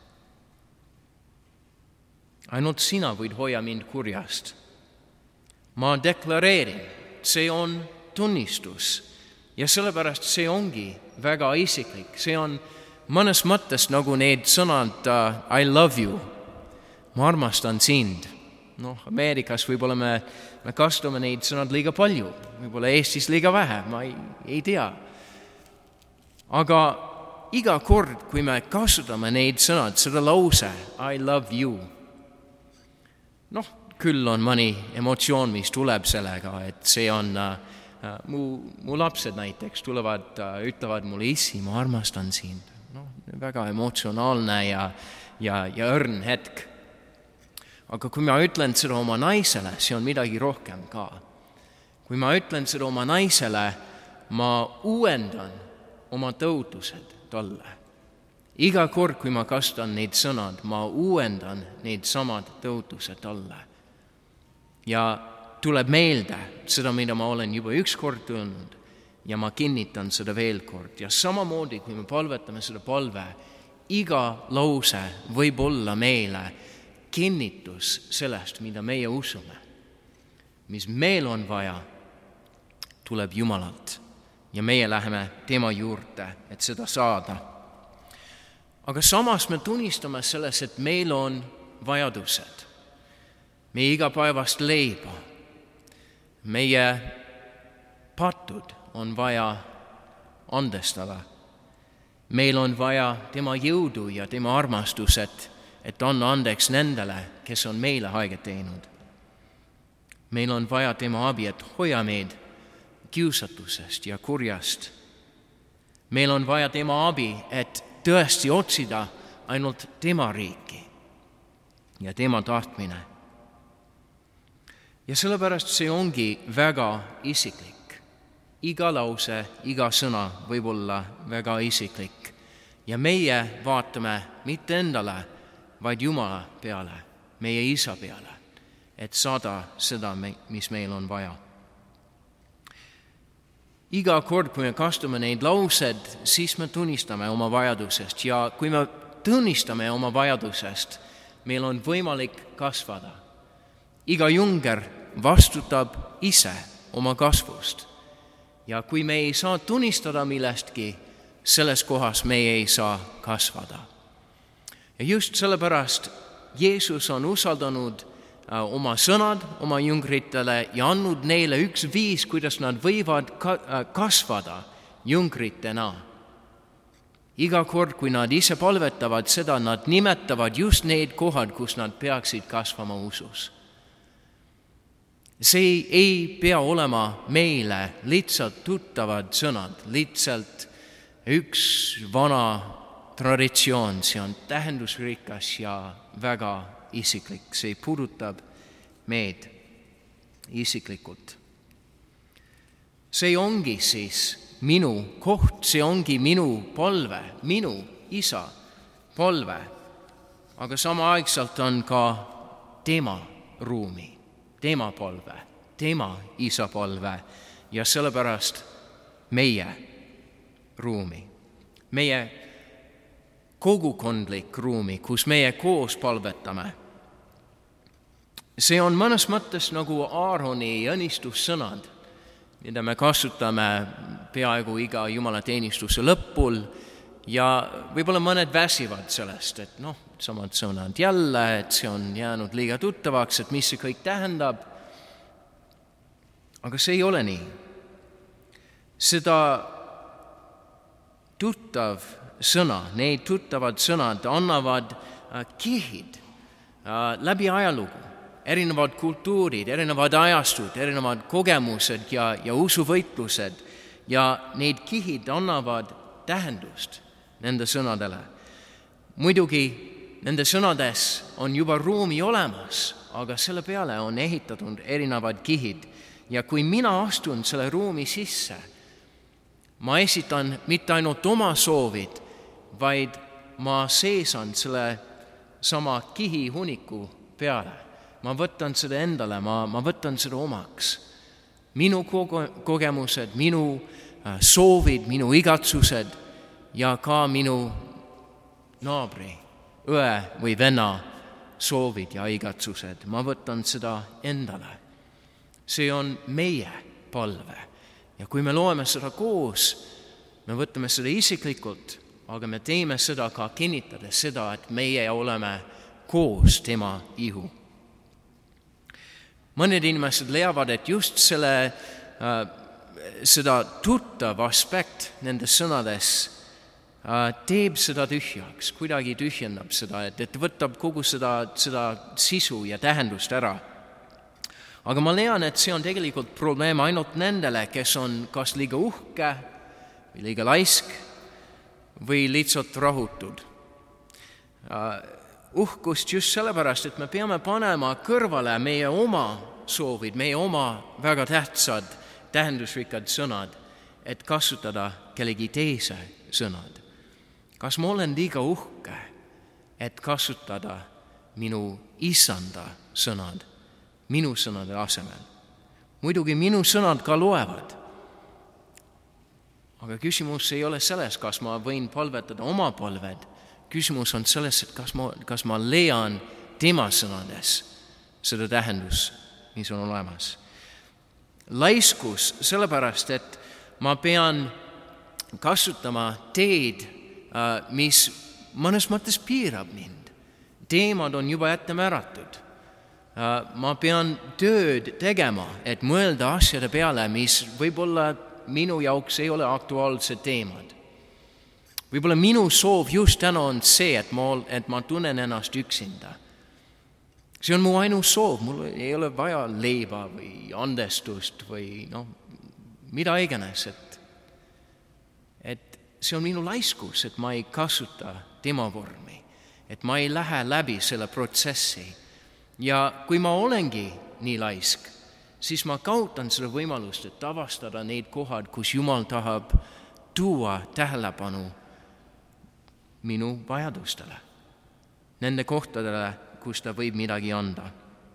Ainult sina võid hoia mind kurjast. Ma deklareerin, see on tunnistus. Ja sellepärast see ongi väga isiklik. See on mõnes mõttes nagu need sõnad uh, I love you. Ma armastan sind. Noh, Ameerikas võib-olla me, me kasutame neid sõnad liiga palju. Võib-olla Eestis liiga vähe, ma ei, ei tea. Aga iga kord, kui me kasutame neid sõnad, seda lause I love you, noh, küll on mõni emotsioon, mis tuleb sellega, et see on uh, mu, mu lapsed näiteks tulevad, uh, ütlevad mulle, issi, ma armastan sind. Noh, väga emotsionaalne ja, ja, ja õrn hetk. Aga kui ma ütlen seda oma naisele, see on midagi rohkem ka. Kui ma ütlen seda oma naisele, ma uuendan oma tõotused talle. Iga kord, kui ma kasutan neid sõnad, ma uuendan neid samad tõotused talle. Ja tuleb meelde seda, mida ma olen juba üks kord öelnud, ja ma kinnitan seda veel kord. Ja samamoodi, kui me palvetame seda palve, iga lause võib olla meile kinnitus sellest, mida meie usume. Mis meil on vaja, tuleb Jumalalt. Ja meie läheme tema juurde, et seda saada. Aga samas me tunnistame selles, et meil on vajadused. Meie igapäevast leiba. Meie patud on vaja andestada. Meil on vaja tema jõudu ja tema armastused, et anna andeks nendele, kes on meile haiget teinud. Meil on vaja tema abi, et hoia meid kiusatusest ja kurjast. Meil on vaja tema abi, et tõesti otsida ainult tema riiki ja tema tahtmine. Ja sellepärast see ongi väga isiklik. Iga lause, iga sõna võib olla väga isiklik. Ja meie vaatame mitte endale, vaid Jumala peale, meie Isa peale, et saada seda, mis meil on vaja. Iga kord, kui me kasutame neid laused, siis me tunnistame oma vajadusest ja kui me tunnistame oma vajadusest, meil on võimalik kasvada. Iga junger vastutab ise oma kasvust ja kui me ei saa tunnistada millestki, selles kohas me ei saa kasvada. Ja just sellepärast Jeesus on usaldanud oma sõnad oma jüngritele ja andnud neile üks viis, kuidas nad võivad kasvada jüngritena. Iga kord, kui nad ise palvetavad seda, nad nimetavad just need kohad, kus nad peaksid kasvama usus. See ei pea olema meile lihtsalt tuttavad sõnad, lihtsalt üks vana traditsioon, see on tähendusrikas ja väga isiklik. See puudutab meid isiklikult. See ongi siis minu koht, see ongi minu palve, minu Isa palve. Aga samaaegselt on ka tema ruumi, tema palve, tema Isa palve ja sellepärast meie ruumi, meie kogukondlik ruumi, kus meie koos palvetame. See on mõnes mõttes nagu Aaroni õnnistussõnad, mida me kasutame peaaegu iga jumalateenistuse lõpul ja võib-olla mõned väsivad sellest, et noh, samad sõnad jälle, et see on jäänud liiga tuttavaks, et mis see kõik tähendab. Aga see ei ole nii. Seda tuttav sõna, need tuttavad sõnad annavad kihid läbi ajalugu, erinevad kultuurid, erinevad ajastud, erinevad kogemused ja, ja usuvõitlused ja need kihid annavad tähendust nende sõnadele. Muidugi nende sõnades on juba ruumi olemas, aga selle peale on ehitatud erinevad kihid ja kui mina astun selle ruumi sisse, ma esitan mitte ainult oma soovid, vaid ma seisan selle sama kihi huniku peale. Ma võtan seda endale, ma, ma võtan seda omaks. Minu koge- kogemused, minu soovid, minu igatsused ja ka minu naabri, õe või venna soovid ja igatsused. Ma võtan seda endale. See on meie palve. Ja kui me loeme seda koos, me võtame seda isiklikult, aga me teeme seda ka kinnitades seda, et meie oleme koos tema ihu. Mõned inimesed leiavad, et just selle, äh, seda tuttav aspekt nendes sõnades äh, teeb seda tühjaks, kuidagi tühjendab seda, et, et võtab kogu seda, seda sisu ja tähendust ära. Aga ma leian, et see on tegelikult probleem ainult nendele, kes on kas liiga uhke või liiga laisk või lihtsalt rahutud. Uhkust just sellepärast, et me peame panema kõrvale meie oma soovid, meie oma väga tähtsad, tähendusrikkad sõnad, et kasutada kellegi teise sõnad. Kas ma olen liiga uhke, et kasutada minu isanda sõnad minu sõnade asemel? Muidugi minu sõnad ka loevad. Aga küsimus ei ole selles, kas ma võin palvetada oma palved. Küsimus on selles, et kas ma, kas ma leian tema sõnades seda tähendus, mis on olemas. Laiskus sellepärast, et ma pean kasutama teed, mis mõnes mõttes piirab mind. Teemad on juba ette määratud. Ma pean tööd tegema, et mõelda asjade peale, mis võib-olla minu jaoks ei ole aktuaalsed teemad. Võib-olla minu soov just täna on see, et ma, et ma tunnen ennast üksinda. See on mu ainus soov, mul ei ole vaja leiba või andestust või no, mida iganes. Et, et see on minu laiskus, et ma ei kasuta tema vormi, et ma ei lähe läbi selle protsessi. Ja kui ma olengi nii laisk, siis ma kaotan selle võimalust, et avastada neid kohad, kus Jumal tahab tuua tähelepanu minu vajadustele, nende kohtadele, kus ta võib midagi anda.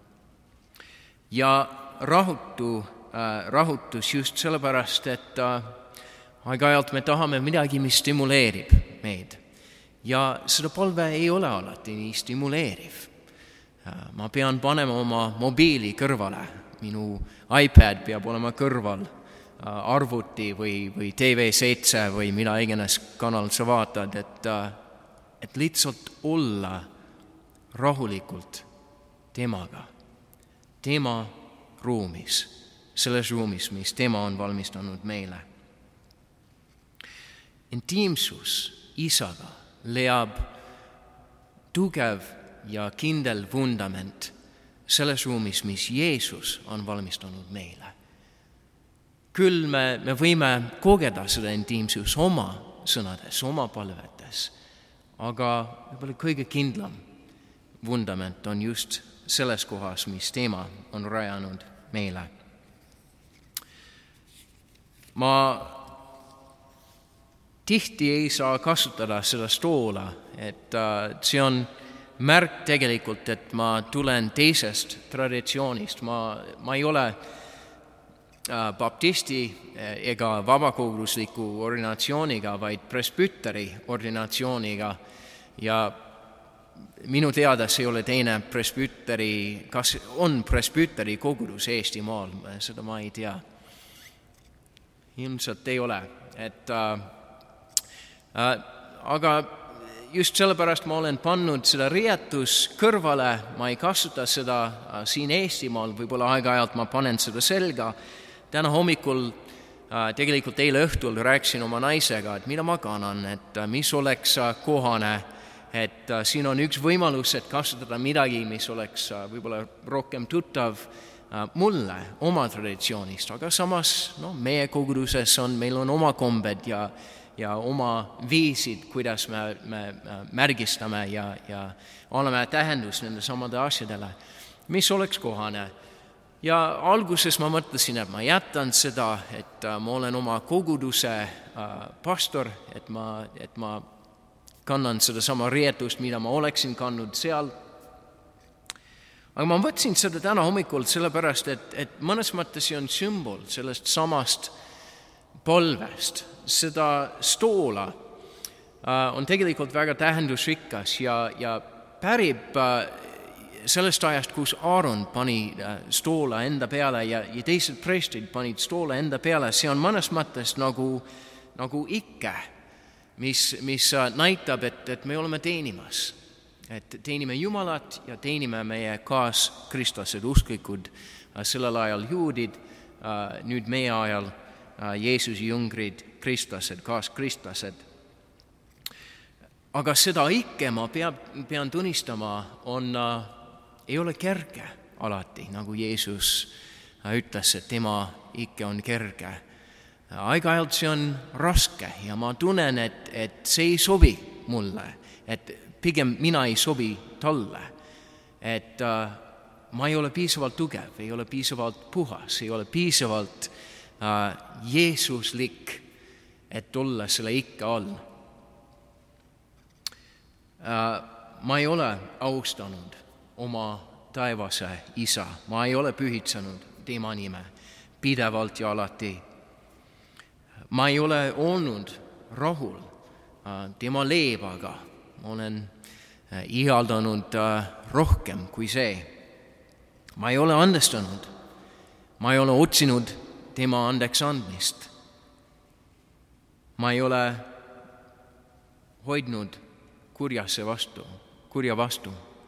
Ja rahutu, äh, rahutus just sellepärast, et äh, aeg-ajalt me tahame midagi, mis stimuleerib meid. Ja seda palve ei ole alati nii stimuleeriv. Ma pean panema oma mobiili kõrvale, minu iPad peab olema kõrval, arvuti või, või T V seitse või mida iganes kanal sa vaatad, et, et lihtsalt olla rahulikult temaga, tema ruumis, selles ruumis, mis tema on valmistanud meile. Intiimsus isaga leiab tugev ja kindel vundament selles ruumis, mis Jeesus on valmistanud meile. Küll me, me võime kogeda seda intiimsus oma sõnades, oma palvetes, aga võib-olla kõige kindlam vundament on just selles kohas, mis tema on rajanud meile. Ma tihti ei saa kasutada seda stoola, et see on märk tegelikult, et ma tulen teisest traditsioonist. Ma, ma ei ole baptisti ega vabakogudusliku ordinatsiooniga, vaid presbüteri ordinatsiooniga. Ja minu teada see ei ole teine presbüteri, kas on presbüteri kogudus Eestimaal, seda ma ei tea. Ilmselt ei ole. Et, äh, aga just sellepärast ma olen pannud seda riietus kõrvale, ma ei kasuta seda siin Eestimaal, võib-olla aeg-ajalt ma panen seda selga. Täna hommikul, tegelikult eile õhtul rääkisin oma naisega, et mida ma kannan, et mis oleks kohane, et äh, siin on üks võimalus, et kasutada midagi, mis oleks äh, võib-olla rohkem tuttav äh, mulle oma traditsioonist, aga samas no, meie koguduses on, meil on oma kombed ja, ja oma viisid, kuidas me, me märgistame ja, ja anname tähendus nende samade asjadele, mis oleks kohane. Ja alguses ma mõtlesin, et ma jätan seda, et äh, ma olen oma koguduse äh, pastor, et ma, et ma kannan seda sama riietust, mida ma oleksin kandnud seal. Aga ma võtsin seda täna hommikul sellepärast, et, et mõnes mõttes see on sümbol sellest samast polvest. Seda stoola äh, on tegelikult väga tähendusrikas ja, ja pärib äh, sellest ajast, kus Aaron pani äh, stoola enda peale ja, ja teised preestrid panid stoola enda peale. See on mõnes mõttes nagu, nagu ikke, mis, mis äh, näitab, et, et me oleme teenimas. Et teenime Jumalat ja teenime meie kaaskristlased, usklikud, äh, sellel ajal juudid, äh, nüüd meie ajal äh, Jeesuse jüngrid, kristlased, kaaskristlased. Aga seda ikke ma peab, pean tunnistama, on, äh, ei ole kerge alati, nagu Jeesus äh, ütles, et tema ikke on kerge. Aeg-ajalt see on raske ja ma tunnen, et, et see ei sobi mulle, et pigem mina ei sobi talle, et äh, ma ei ole piisavalt tugev, ei ole piisavalt puhas, ei ole piisavalt äh, jeesuslik, et olla selle ikke all. Äh, ma ei ole austanud oma taevase isa, ma ei ole pühitsenud tema nime pidevalt ja alati. Ma ei ole olnud rahul äh, tema leivaga, ma olen äh, ihaldanud äh, rohkem kui see. Ma ei ole andestanud, ma ei ole otsinud tema andeks andmist. Ma ei ole hoidnud kurjasse vastu, kurja vastu.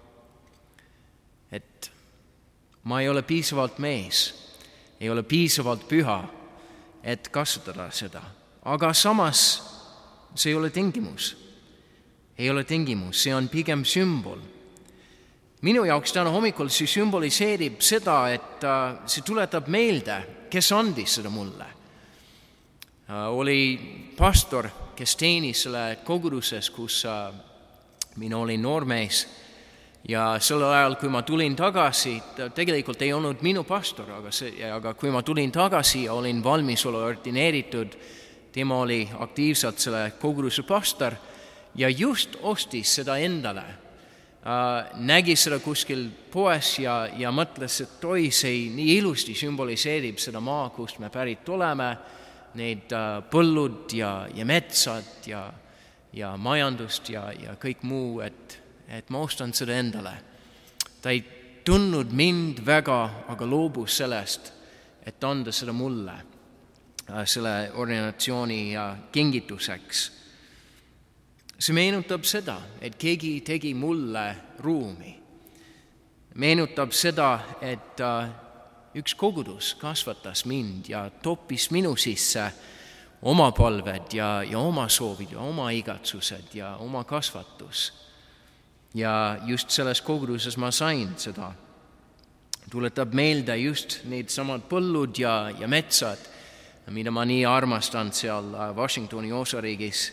Et ma ei ole piisavalt mees, ei ole piisavalt püha, et kasutada seda. Aga samas see ei ole tingimus. Ei ole tingimus, see on pigem sümbol. Minu jaoks täna hommikul see sümboliseerib seda, et see tuletab meelde, kes andis seda mulle. Oli pastor, kes teenis selle koguduses, kus mina olin noormees. Ja sellel ajal, kui ma tulin tagasi, tegelikult ei olnud minu pastor, aga, see, aga kui ma tulin tagasi ja olin valmis olla ordineeritud, tema oli aktiivselt selle koguduse pastor ja just ostis seda endale. Äh, nägi seda kuskil poes ja, ja mõtles, et oi, see nii ilusti sümboliseerib seda maa, kust me pärit oleme, need äh, põllud ja, ja metsad ja, ja majandust ja, ja kõik muu, et et ma ostan seda endale. Ta ei tundnud mind väga, aga loobus sellest, et anda seda mulle, selle ordinatsiooni kingituseks. See meenutab seda, et keegi tegi mulle ruumi. Meenutab seda, et üks kogudus kasvatas mind ja toppis minu sisse oma palved ja, ja oma soovid ja oma igatsused ja oma kasvatus. Ja just selles koguduses ma sain seda. Tuletab meelde just need samad põllud ja, ja metsad, mida ma nii armastan seal Washingtoni osariigis.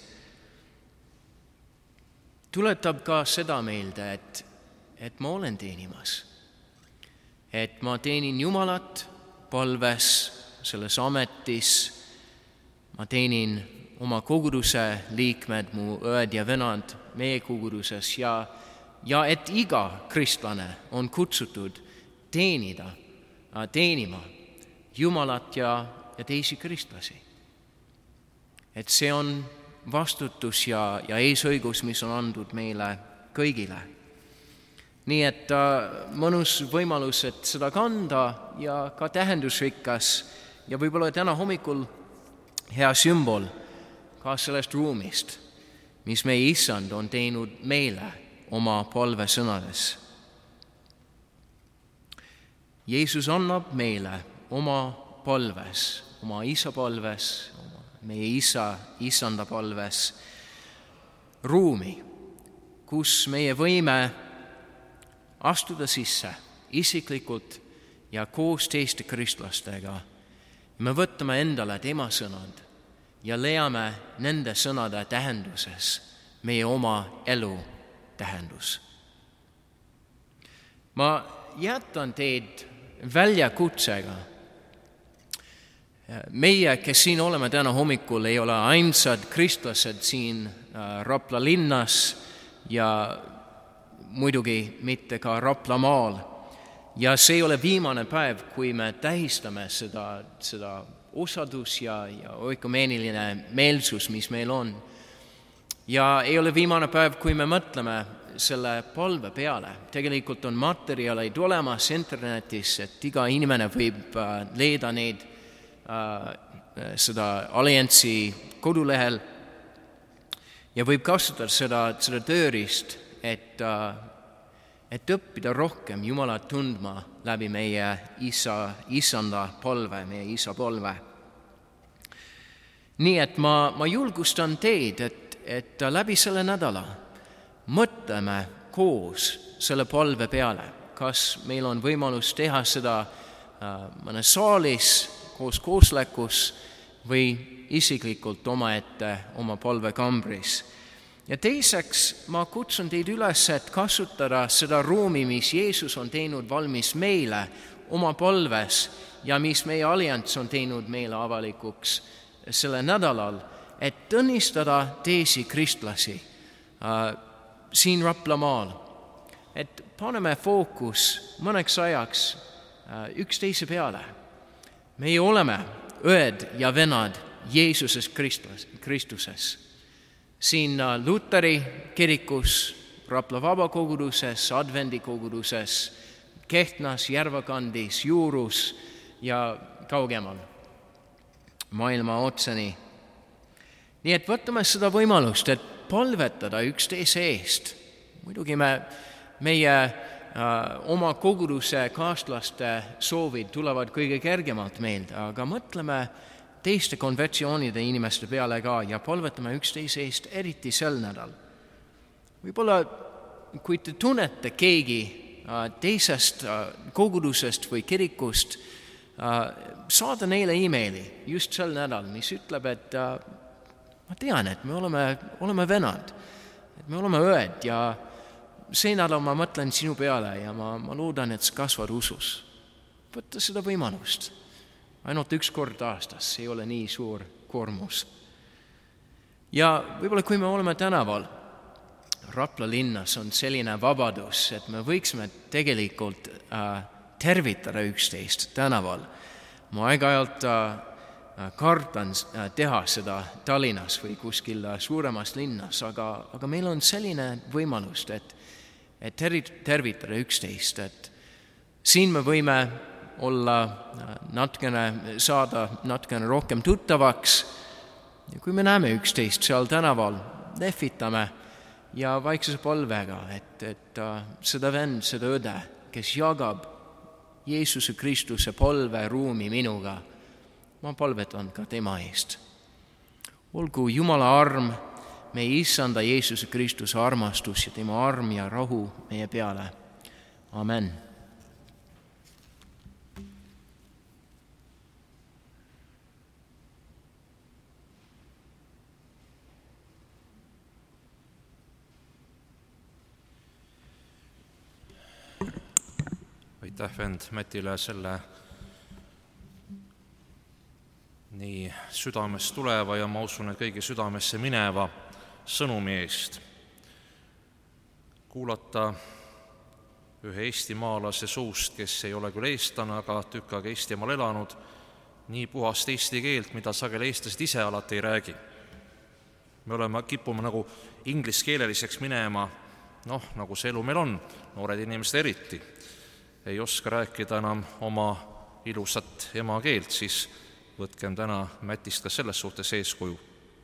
Tuletab ka seda meelde, et, et ma olen teenimas. Et ma teenin Jumalat palves, selles ametis. Ma teenin oma koguduse liikmed, mu õed ja venad meie koguduses ja Ja et iga kristlane on kutsutud teenida, teenima Jumalat ja, ja teisi kristlasi. Et see on vastutus ja, ja eesõigus, mis on andud meile kõigile. Nii et äh, mõnus võimalus, et seda kanda ja ka tähendusrikas ja võib-olla täna hommikul hea sümbol ka sellest ruumist, mis meie issand on teinud meile oma palvesõnades. Jeesus annab meile oma palves, oma isa palves, meie isa, isanda palves ruumi, kus meie võime astuda sisse isiklikult ja koos teiste kristlastega. Me võtame endale tema sõnad ja leiame nende sõnade tähenduses meie oma elu tähendus. Ma jätan teid väljakutsega. Meie, kes siin oleme täna hommikul, ei ole ainsad kristlased siin Rapla linnas ja muidugi mitte ka Raplamaal. Ja see ei ole viimane päev, kui me tähistame seda, seda osadus ja, ja oikumeeniline meelsus, mis meil on. Ja ei ole viimane päev, kui me mõtleme selle palve peale. Tegelikult on materjalid olemas internetis, et iga inimene võib leida neid äh, seda alliansi kodulehel ja võib kasutada seda, seda tööriist, et, äh, et õppida rohkem Jumalat tundma läbi meie isa, isanda palve, meie isa palve. Nii et ma, ma julgustan teid, et, et läbi selle nädala mõtleme koos selle palve peale, kas meil on võimalus teha seda mõnes saalis, koos kooslekus või isiklikult omaette oma palvekambris. Ja teiseks ma kutsun teid üles, et kasutada seda ruumi, mis Jeesus on teinud valmis meile oma palves ja mis meie alliants on teinud meile avalikuks selle nädalal, et õnnistada teisi kristlasi siin Raplamaal, et paneme fookus mõneks ajaks üksteise peale. Meie oleme õed ja venad Jeesuses Kristus, Kristuses. Siin Luteri kirikus, Rapla vabakoguduses, advendikoguduses, Kehtnas, Järvakandis, Juurus ja kaugemal maailma otsani. Nii et võtame seda võimalust, et palvetada üksteise eest. Muidugi me, meie äh, oma koguduse kaaslaste soovid tulevad kõige kergemalt meelde, aga mõtleme teiste konvertsioonide inimeste peale ka ja palvetame üksteise eest, eriti sel nädal. Võib-olla, kui te tunnete keegi äh, teisest äh, kogudusest või kirikust, äh, saada neile e-maili just sel nädal, mis ütleb, et äh, ma tean, et me oleme, oleme venad, et me oleme õed ja see nädal ma mõtlen sinu peale ja ma, ma loodan, et sa kasvad usus. Võtta seda võimalust. Ainult üks kord aastas, see ei ole nii suur koormus. Ja võib-olla kui me oleme tänaval, Rapla linnas on selline vabadus, et me võiksime tegelikult äh, tervitada üksteist tänaval. Ma aeg-ajalt äh, kartan teha seda Tallinnas või kuskil suuremas linnas, aga, aga meil on selline võimalus, et, et tervitada üksteist, et siin me võime olla natukene, saada natukene rohkem tuttavaks ja kui me näeme üksteist seal tänaval, lehvitame ja vaikse palvega, et, et seda vend, seda õde, kes jagab Jeesuse Kristuse palve ruumi minuga, ma palvetan ka tema eest. Olgu Jumala arm, meie Issanda Jeesuse Kristuse armastus ja tema arm ja rahu meie peale. Amen. Aitäh vend Mätile selle nii südamest tuleva ja ma usun, et kõigi südamesse mineva sõnumi eest. Kuulata ühe eestimaalase suust, kes ei ole küll eestlane, aga tükk aega Eestimaal elanud, nii puhast eesti keelt, mida sageli eestlased ise alati ei räägi. Me oleme, kipume nagu ingliskeeleliseks minema, noh, nagu see elu meil on, noored inimesed eriti, ei oska rääkida enam oma ilusat emakeelt, siis võtkem täna Mätist ka selles suhtes eeskuju.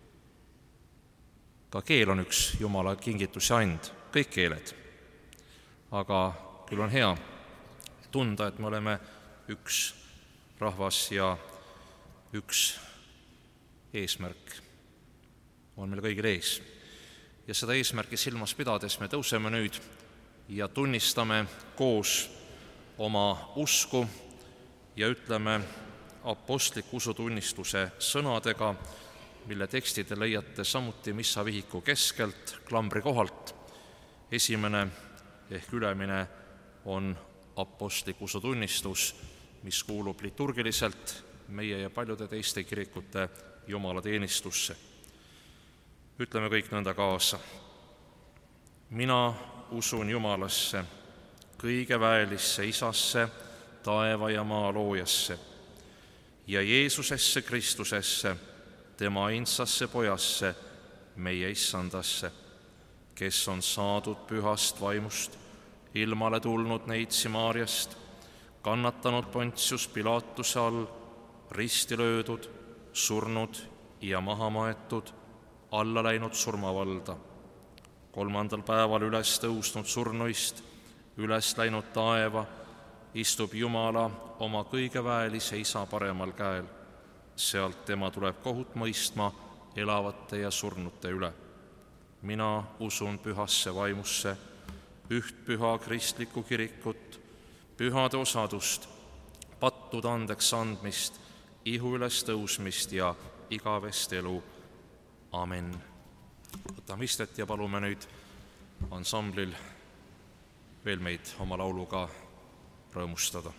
Ka keel on üks Jumala kingitus ja and, kõik keeled. Aga küll on hea tunda, et me oleme üks rahvas ja üks eesmärk on meil kõigil ees. ja seda eesmärki silmas pidades me tõuseme nüüd ja tunnistame koos oma usku ja ütleme apostliku usutunnistuse sõnadega, mille teksti te leiate samuti missavihiku keskelt klambri kohalt. Esimene ehk ülemine on apostlik usutunnistus, mis kuulub liturgiliselt meie ja paljude teiste kirikute jumalateenistusse. Ütleme kõik nõnda kaasa. Mina usun Jumalasse, kõige väelisse Isasse, taeva ja maa loojasse ja Jeesusesse Kristusesse, tema ainsasse pojasse, meie issandasse, kes on saadud pühast vaimust, ilmale tulnud neitsi Maarjast, kannatanud Pontius Pilatuse all, risti löödud, surnud ja maha maetud, alla läinud surmavalda, kolmandal päeval üles tõusnud surnuist, üles läinud taeva, istub Jumala oma kõige väelise Isa paremal käel. Sealt tema tuleb kohut mõistma elavate ja surnute üle. Mina usun pühasse vaimusse, üht püha kristlikku kirikut, pühade osadust, pattude andeks andmist, ihu üles tõusmist ja igavest elu. Amen. Võtame istet ja palume nüüd ansamblil veel meid oma lauluga rõõmustada.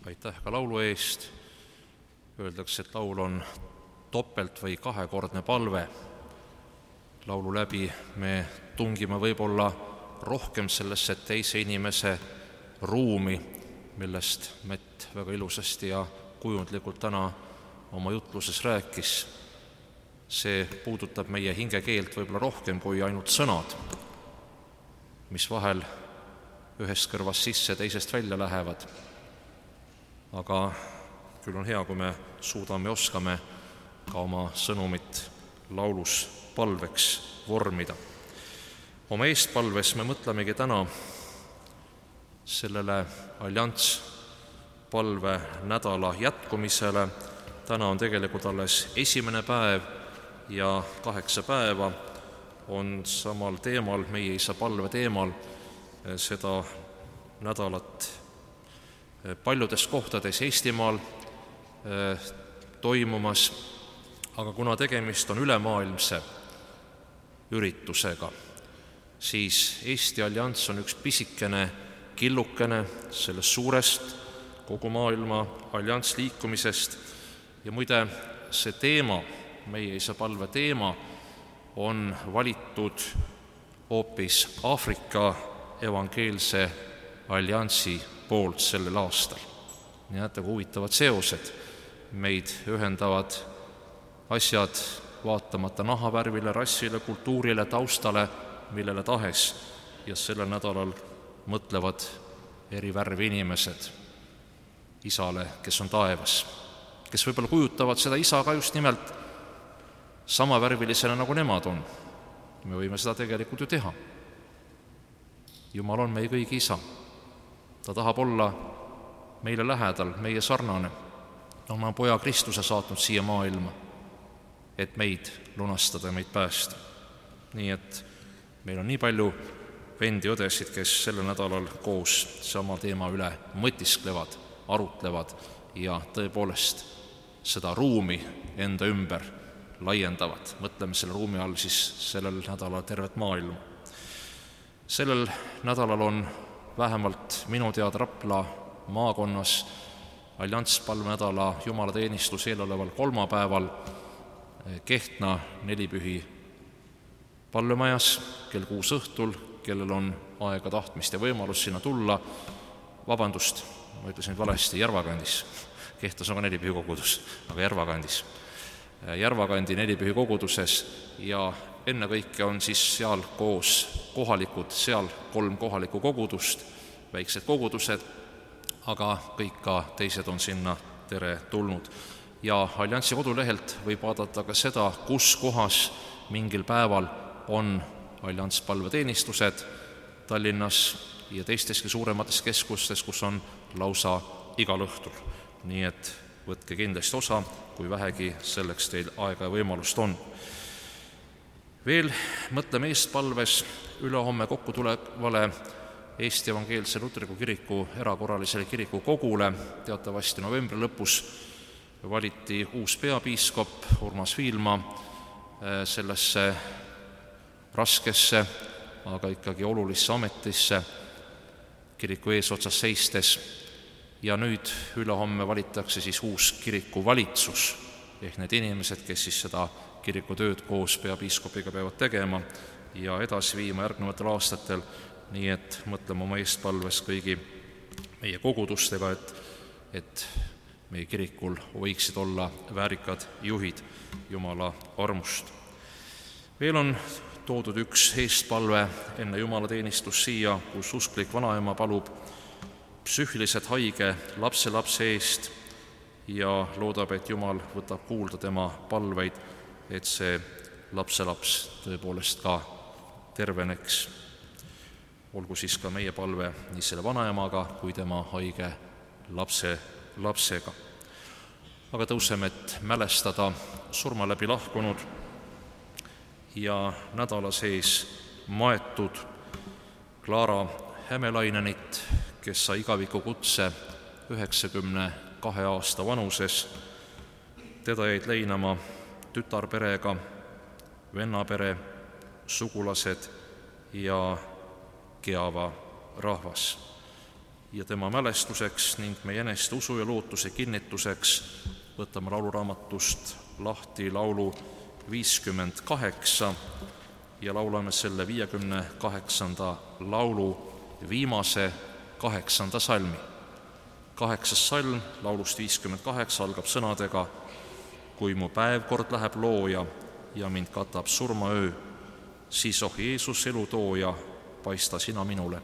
aitäh ka laulu eest. Öeldakse, et laul on topelt- või kahekordne palve. Laulu läbi me tungime võib-olla rohkem sellesse teise inimese ruumi, millest Mätt väga ilusasti ja kujundlikult täna oma jutluses rääkis. See puudutab meie hingekeelt võib-olla rohkem kui ainult sõnad, mis vahel ühest kõrvast sisse, teisest välja lähevad. Aga küll on hea, kui me suudame ja oskame ka oma sõnumit laulus palveks vormida. Oma eestpalves me mõtlemegi täna sellele allianspalve nädala jätkumisele. Täna on tegelikult alles esimene päev ja kaheksa päeva on samal teemal, meie isa palve teemal, seda nädalat paljudes kohtades Eestimaal toimumas, aga kuna tegemist on ülemaailmse üritusega, siis Eesti allianss on üks pisikene killukene sellest suurest kogu maailma alliansliikumisest. Ja muide, see teema, meie isa palve teema, on valitud hoopis Aafrika evangeelse alliansi poolt sellel aastal. Näete, kui huvitavad seosed. Meid ühendavad asjad vaatamata nahavärvile, rassile, kultuurile, taustale, millele tahes. Ja sellel nädalal mõtlevad eri värvi inimesed isale, kes on taevas, kes võib-olla kujutavad seda isa ka just nimelt samavärvilisena, nagu nemad on. Me võime seda tegelikult ju teha. Jumal on meie kõigi isa. Ta tahab olla meile lähedal, meie sarnane. Ta on oma poja Kristuse saatnud siia maailma, et meid lunastada ja meid päästa. Nii et meil on nii palju vendi õdesid, kes sellel nädalal koos sama teema üle mõtisklevad, arutlevad ja tõepoolest seda ruumi enda ümber laiendavad. Mõtleme selle ruumi all siis sellel nädalal tervet maailma. Sellel nädalal on vähemalt minu teada Rapla maakonnas allianspalvenädala jumalateenistus eeloleval kolmapäeval Kehtna nelipühi palvemajas kell kuus õhtul, kellel on aega, tahtmist ja võimalus sinna tulla. Vabandust, ma ütlesin valesti, Järvakandis. Kehtas on ka nelipühi kogudus, aga Järvakandis. Järvakandi nelipühi koguduses ja ennekõike on siis seal koos kohalikud, seal kolm kohalikku kogudust, väiksed kogudused, aga kõik ka teised on sinna tere tulnud. Ja alliansi kodulehelt võib vaadata ka seda, kus kohas mingil päeval on allianspalveteenistused Tallinnas ja teisteski suuremates keskustes, kus on lausa igal õhtul. Nii et võtke kindlasti osa, kui vähegi selleks teil aega ja võimalust on. Veel mõtleme eestpalves ülehomme kokku tulevale Eesti Evangeelse Lutriku Kiriku erakorralisele kirikukogule. Teatavasti novembri lõpus valiti uus peapiiskop Urmas Viilma sellesse raskesse, aga ikkagi olulisse ametisse kiriku eesotsas seistes. Ja nüüd ülehomme valitakse siis uus kirikuvalitsus ehk need inimesed, kes siis seda kirikutööd koos peapiiskopiga peavad tegema ja edasi viima järgnevatel aastatel. Nii et mõtleme oma eestpalves kõigi meie kogudustega, et, et meie kirikul võiksid olla väärikad juhid Jumala armust. Veel on toodud üks eestpalve enne jumalateenistus siia, kus usklik vanaema palub psüühiliselt haige lapselapse eest ja loodab, et Jumal võtab kuulda tema palveid, et see lapselaps tõepoolest ka terveneks. Olgu siis ka meie palve nii selle vanaemaga kui tema haige lapse, lapsega. Aga tõuseme, et mälestada surma läbi lahkunud ja nädala sees maetud Klaara Hämelainenit, kes sai igavikukutse üheksakümne kahe aasta vanuses. Teda jäid leinama tütarperega, vennapere, sugulased ja Keava rahvas. ja tema mälestuseks ning meie eneste usu ja lootuse kinnituseks võtame lauluraamatust lahti laulu viiskümmend kaheksa ja laulame selle viiekümne kaheksanda laulu viimase kaheksanda salmi. Kaheksas salm laulust viiskümmend kaheksa algab sõnadega: kui mu päev kord läheb looja ja mind katab surmaöö, siis oh Jeesus, elutooja, paista sina minule.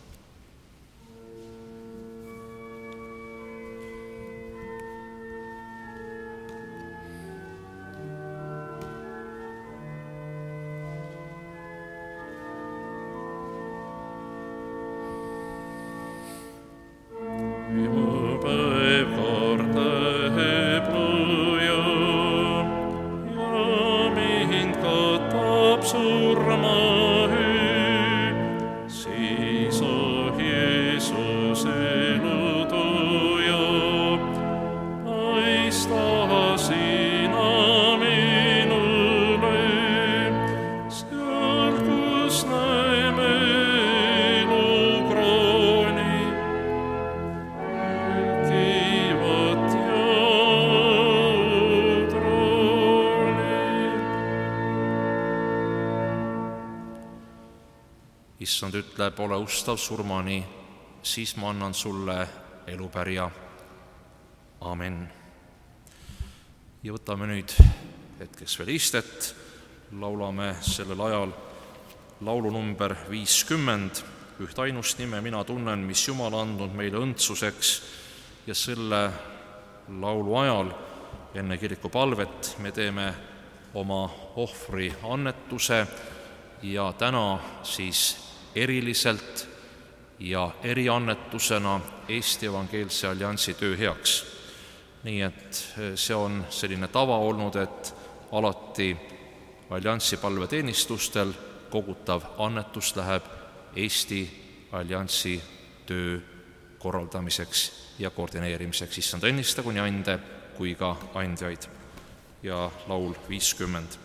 Issand ütleb, ole ustav surmani, siis ma annan sulle elupärja. Amen. Ja võtame nüüd hetkeks veel istet, laulame sellel ajal laulu number viiskümmend, üht ainust nime mina tunnen, mis Jumal andnud meile õndsuseks, ja selle laulu ajal enne kirikupalvet me teeme oma ohvri annetuse ja täna siis eriliselt ja eriannetusena Eesti Evangeelse Alliansi töö heaks. Nii et see on selline tava olnud, et alati Alliansi palveteenistustel kogutav annetus läheb Eesti Alliansi töö korraldamiseks ja koordineerimiseks. Issand õnnistagu nii ande kui ka andjaid. Ja laul viiskümmend.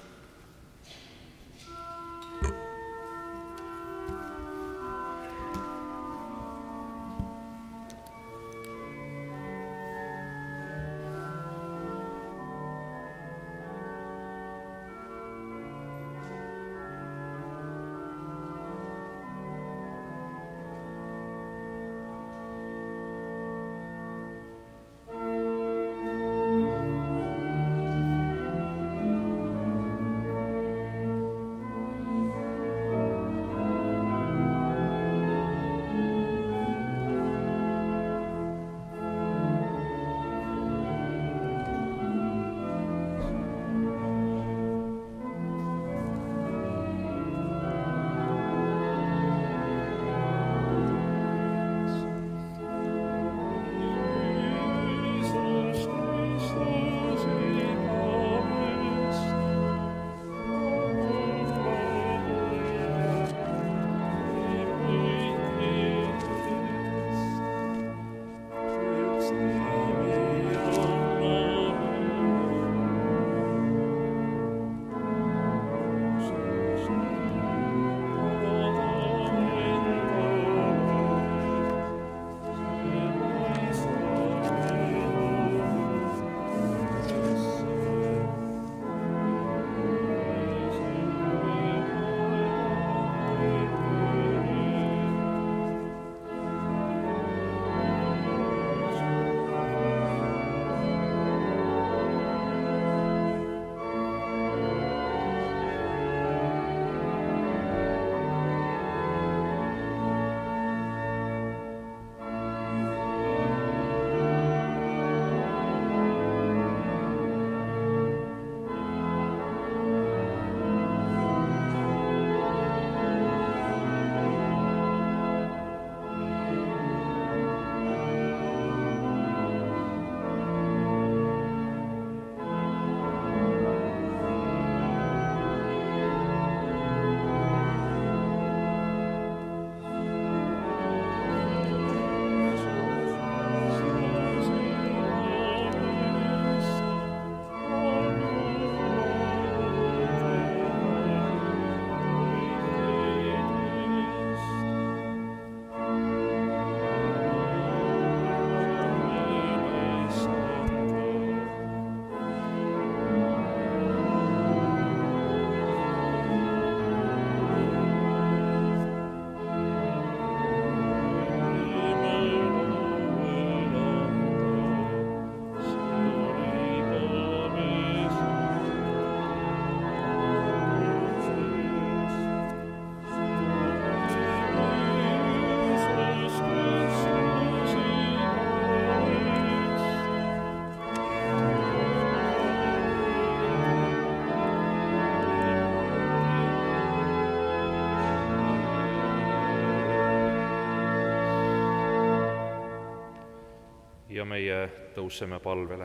ja meie tõuseme palvele.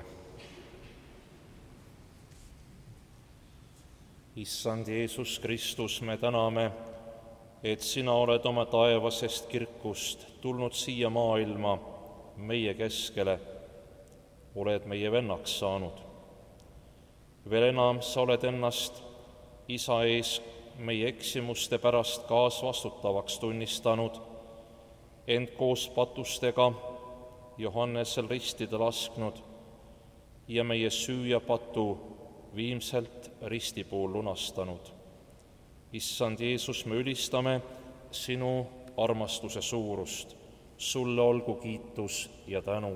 Issand Jeesus Kristus, me täname, et sina oled oma taevasest kirkust tulnud siia maailma meie keskele, oled meie vennaks saanud. Veel enam, sa oled ennast Isa ees meie eksimuste pärast kaasvastutavaks tunnistanud, ent koos patustega Johannesel ristida lasknud ja meie süü ja patu viimselt ristipuul lunastanud. Issand Jeesus, me ülistame sinu armastuse suurust. Sulle olgu kiitus ja tänu.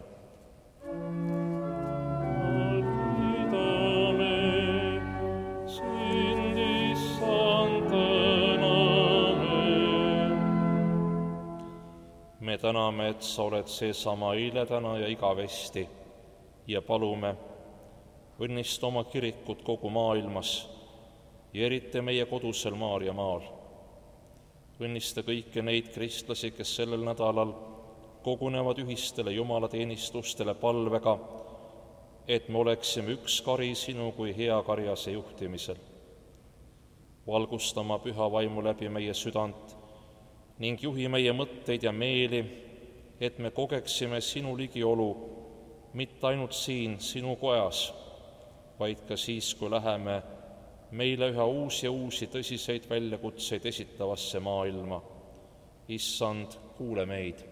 Me täname, et sa oled seesama eile, täna ja igavesti ja palume, õnnista oma kirikut kogu maailmas ja eriti meie kodusel Maarjamaal. Õnnista kõiki neid kristlasi, kes sellel nädalal kogunevad ühistele jumalateenistustele palvega, et me oleksime üks kari sinu kui hea karjase juhtimisel. Valgustama püha vaimu läbi meie südant ning juhi meie mõtteid ja meeli, et me kogeksime sinu ligiolu mitte ainult siin sinu kojas, vaid ka siis, kui läheme meile üha uusi ja uusi tõsiseid väljakutseid esitavasse maailma. Issand, kuule meid.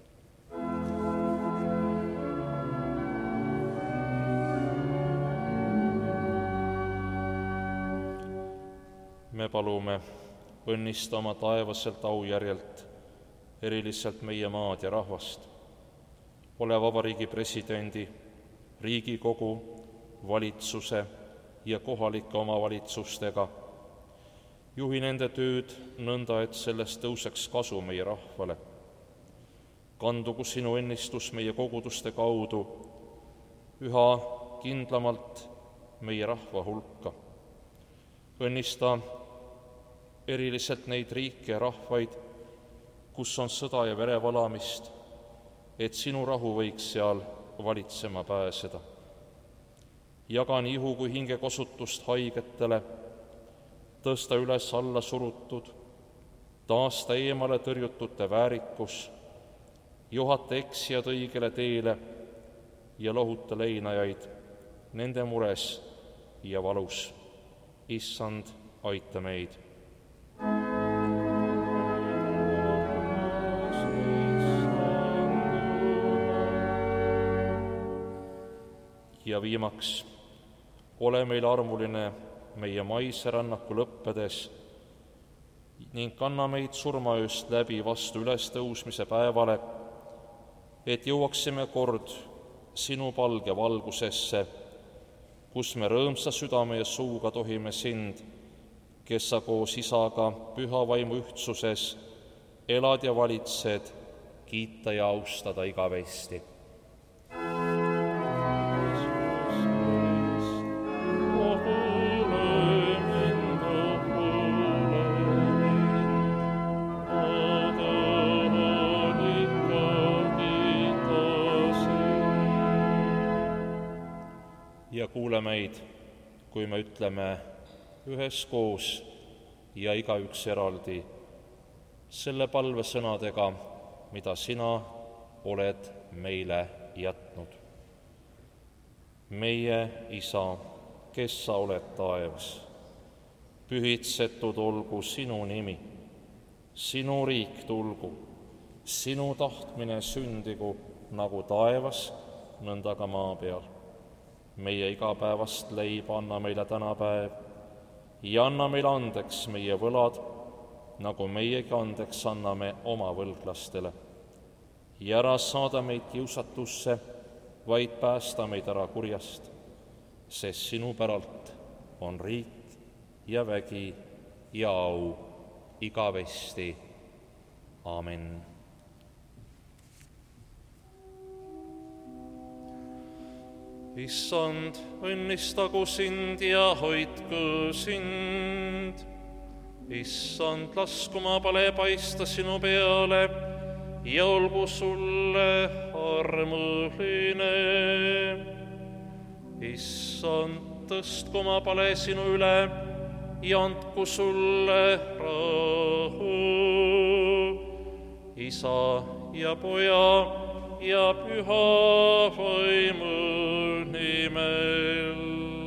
Me palume, õnnista oma taevaselt aujärjelt, eriliselt meie maad ja rahvast. Ole vabariigi presidendi, Riigikogu, valitsuse ja kohalike omavalitsustega. Juhi nende tööd nõnda, et sellest tõuseks kasu meie rahvale. Kandugu sinu õnnistus meie koguduste kaudu üha kindlamalt meie rahva hulka. Õnnista eriliselt neid riike ja rahvaid, kus on sõda ja verevalamist, et sinu rahu võiks seal valitsema pääseda. Jaga nii ihu kui hingekosutust haigetele, tõsta üles alla surutud, taasta eemale tõrjutute väärikus, juhata eksijad õigele teele ja lohuta leinajaid nende mures ja valus. Issand, aita meid. Ja viimaks, ole meil armuline meie maise rännaku lõppedes ning kanna meid surmaööst läbi vastu ülestõusmise päevale, et jõuaksime kord sinu palge valgusesse, kus me rõõmsa südame ja suuga tohime sind, kes sa koos Isaga püha vaimu ühtsuses elad ja valitsed, kiita ja austada igavesti. Ja kuule meid, kui me ütleme üheskoos ja igaüks eraldi selle palvesõnadega, mida sina oled meile jätnud. Meie Isa, kes sa oled taevas, pühitsetud olgu sinu nimi, sinu riik tulgu, sinu tahtmine sündigu nagu taevas, nõnda ka maa peal. Meie igapäevast leiba anna meile tänapäev ja anna meile andeks meie võlad, nagu meiegi andeks anname oma võlglastele. Ja ära saada meid kiusatusse, vaid päästa meid ära kurjast, sest sinu päralt on riik ja vägi ja au igavesti. Amen. Issand, õnnistagu sind ja hoidku sind. Issand, lasku oma pale paista sinu peale ja olgu sulle armuline. Issand, tõstku oma pale sinu üle ja andku sulle rahu. Isa ja Poja ja Püha Vaimu nimel.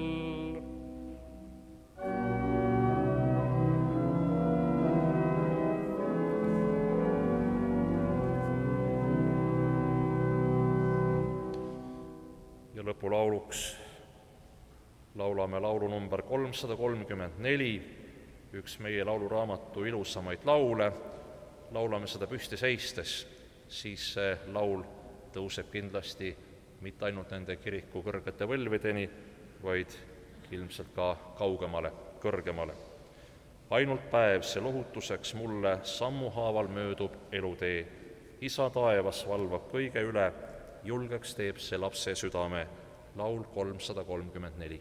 Ja lõpulauluks laulame laulu number kolmsada kolmkümmend neli, üks meie lauluraamatu ilusamaid laule. Laulame seda püsti seistes, siis see laul tõuseb kindlasti mitte ainult nende kiriku kõrgete võlvideni, vaid ilmselt ka kaugemale, kõrgemale. Ainult päev see lohutuseks mulle sammuhaaval möödub elutee. Isa taevas valvab kõige üle, julgeks teeb see lapse südame. Laul kolmsada kolmkümmend neli.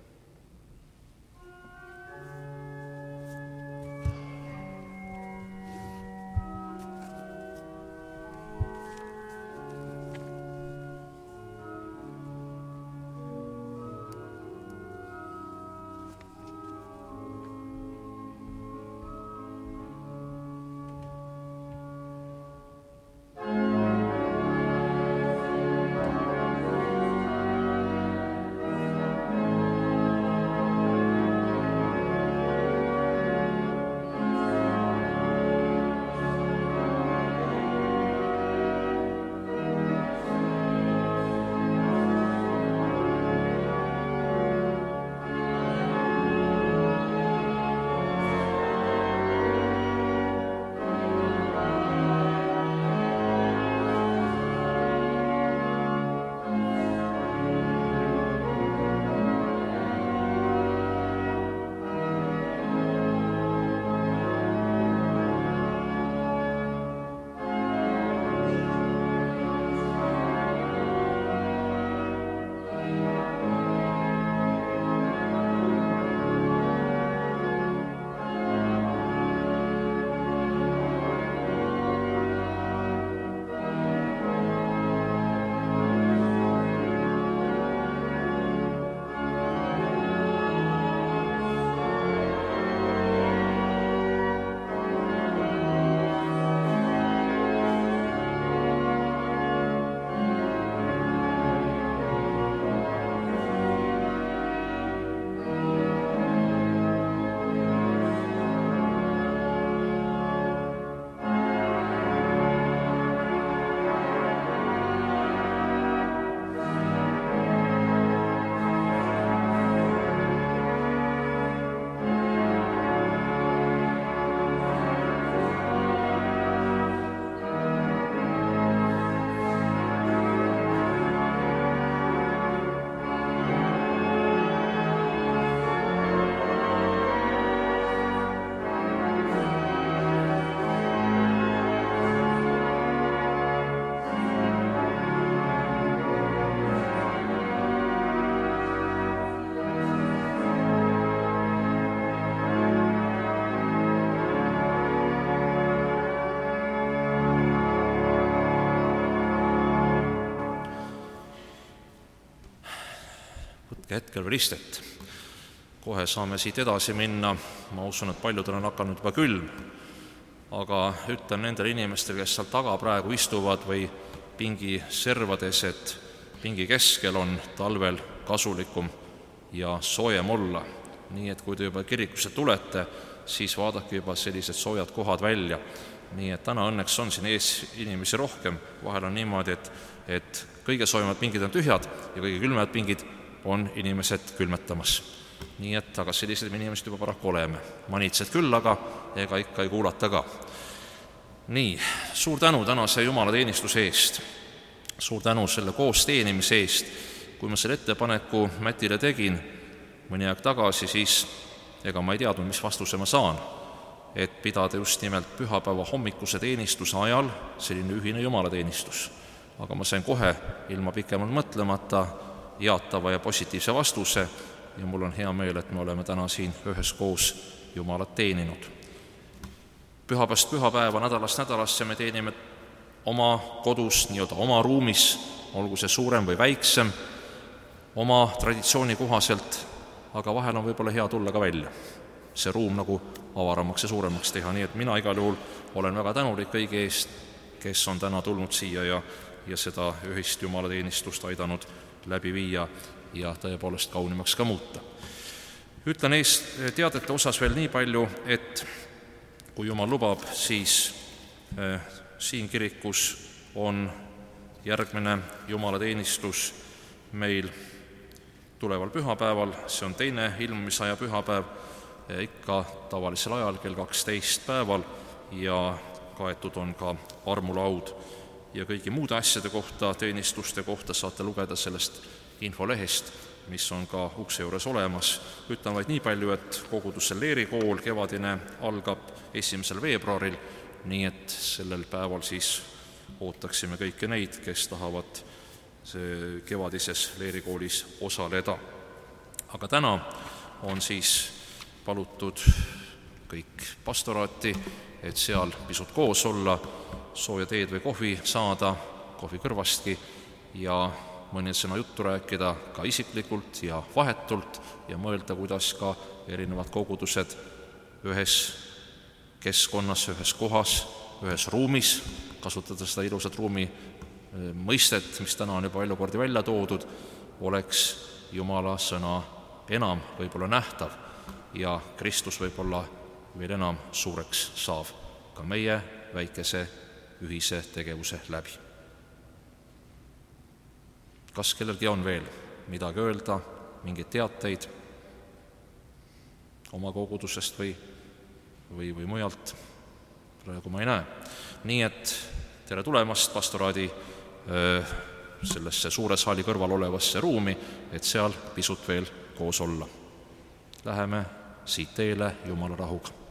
hetkel ristet. Kohe saame siit edasi minna, ma usun, et paljudel on hakanud juba külm, aga ütlen nendele inimestele, kes seal taga praegu istuvad või pingi servades, et pingi keskel on talvel kasulikum ja soojem olla. Nii et kui te juba kirikusse tulete, siis vaadake juba sellised soojad kohad välja. Nii et täna õnneks on siin ees inimesi rohkem, vahel on niimoodi, et, et kõige soojemad pingid on tühjad ja kõige külmad pingid on inimesed külmetamas. Nii et aga sellised inimesed juba paraku oleme. Manitsed küll, aga ega ikka ei kuulata ka. Nii, suur tänu tänase Jumala teenistuse eest. Suur tänu selle koos teenimise eest. Kui ma selle ettepaneku Mätile tegin mõni aeg tagasi, siis ega ma ei teadnud, mis vastuse ma saan, et pidada just nimelt pühapäeva hommikuse teenistuse ajal selline ühine jumalateenistus. Aga ma sain kohe ilma pikemalt mõtlemata jaatava ja positiivse vastuse ja mul on hea meel, et me oleme täna siin üheskoos Jumalat teeninud. Pühapäevast pühapäeva, nädalast nädalasse me teenime oma kodus, nii-öelda oma ruumis, olgu see suurem või väiksem, oma traditsiooni kohaselt, aga vahel on võib-olla hea tulla ka välja. See ruum nagu avaramaks ja suuremaks teha, nii et mina igal juhul olen väga tänulik kõigi eest, kes on täna tulnud siia ja, ja seda ühist jumalateenistust aidanud läbi viia ja tõepoolest kaunimaks ka muuta. Ütlen eest teadete osas veel nii palju, et kui Jumal lubab, siis eh, siin kirikus on järgmine jumalateenistus meil tuleval pühapäeval, see on teine ilmumisaja pühapäev, ikka tavalisel ajal kell kaksteist päeval ja kaetud on ka armulaud. Ja kõigi muude asjade kohta, teenistuste kohta saate lugeda sellest infolehest, mis on ka ukse juures olemas. Ütlen vaid nii palju, et koguduse leerikool kevadine algab esimesel veebruaril, nii et sellel päeval siis ootaksime kõiki neid, kes tahavad kevadises leerikoolis osaleda. Aga täna on siis palutud kõik pastoraati, et seal pisut koos olla, sooja teed või kohvi saada, kohvi kõrvastki ja mõni sõna juttu rääkida ka isiklikult ja vahetult ja mõelda, kuidas ka erinevad kogudused ühes keskkonnas, ühes kohas, ühes ruumis, kasutada seda ilusat ruumi mõistet, mis täna on juba palju kordi välja toodud, oleks Jumala sõna enam võib-olla nähtav ja Kristus võib-olla veel enam suureks saav ka meie väikese ühise tegevuse läbi. Kas kellelgi on veel midagi öelda, mingeid teateid oma kogudusest või, või, või mujalt? Praegu ma ei näe. Nii et tere tulemast pastoraadi sellesse suure saali kõrval olevasse ruumi, et seal pisut veel koos olla. Läheme siit teele Jumala rahuga.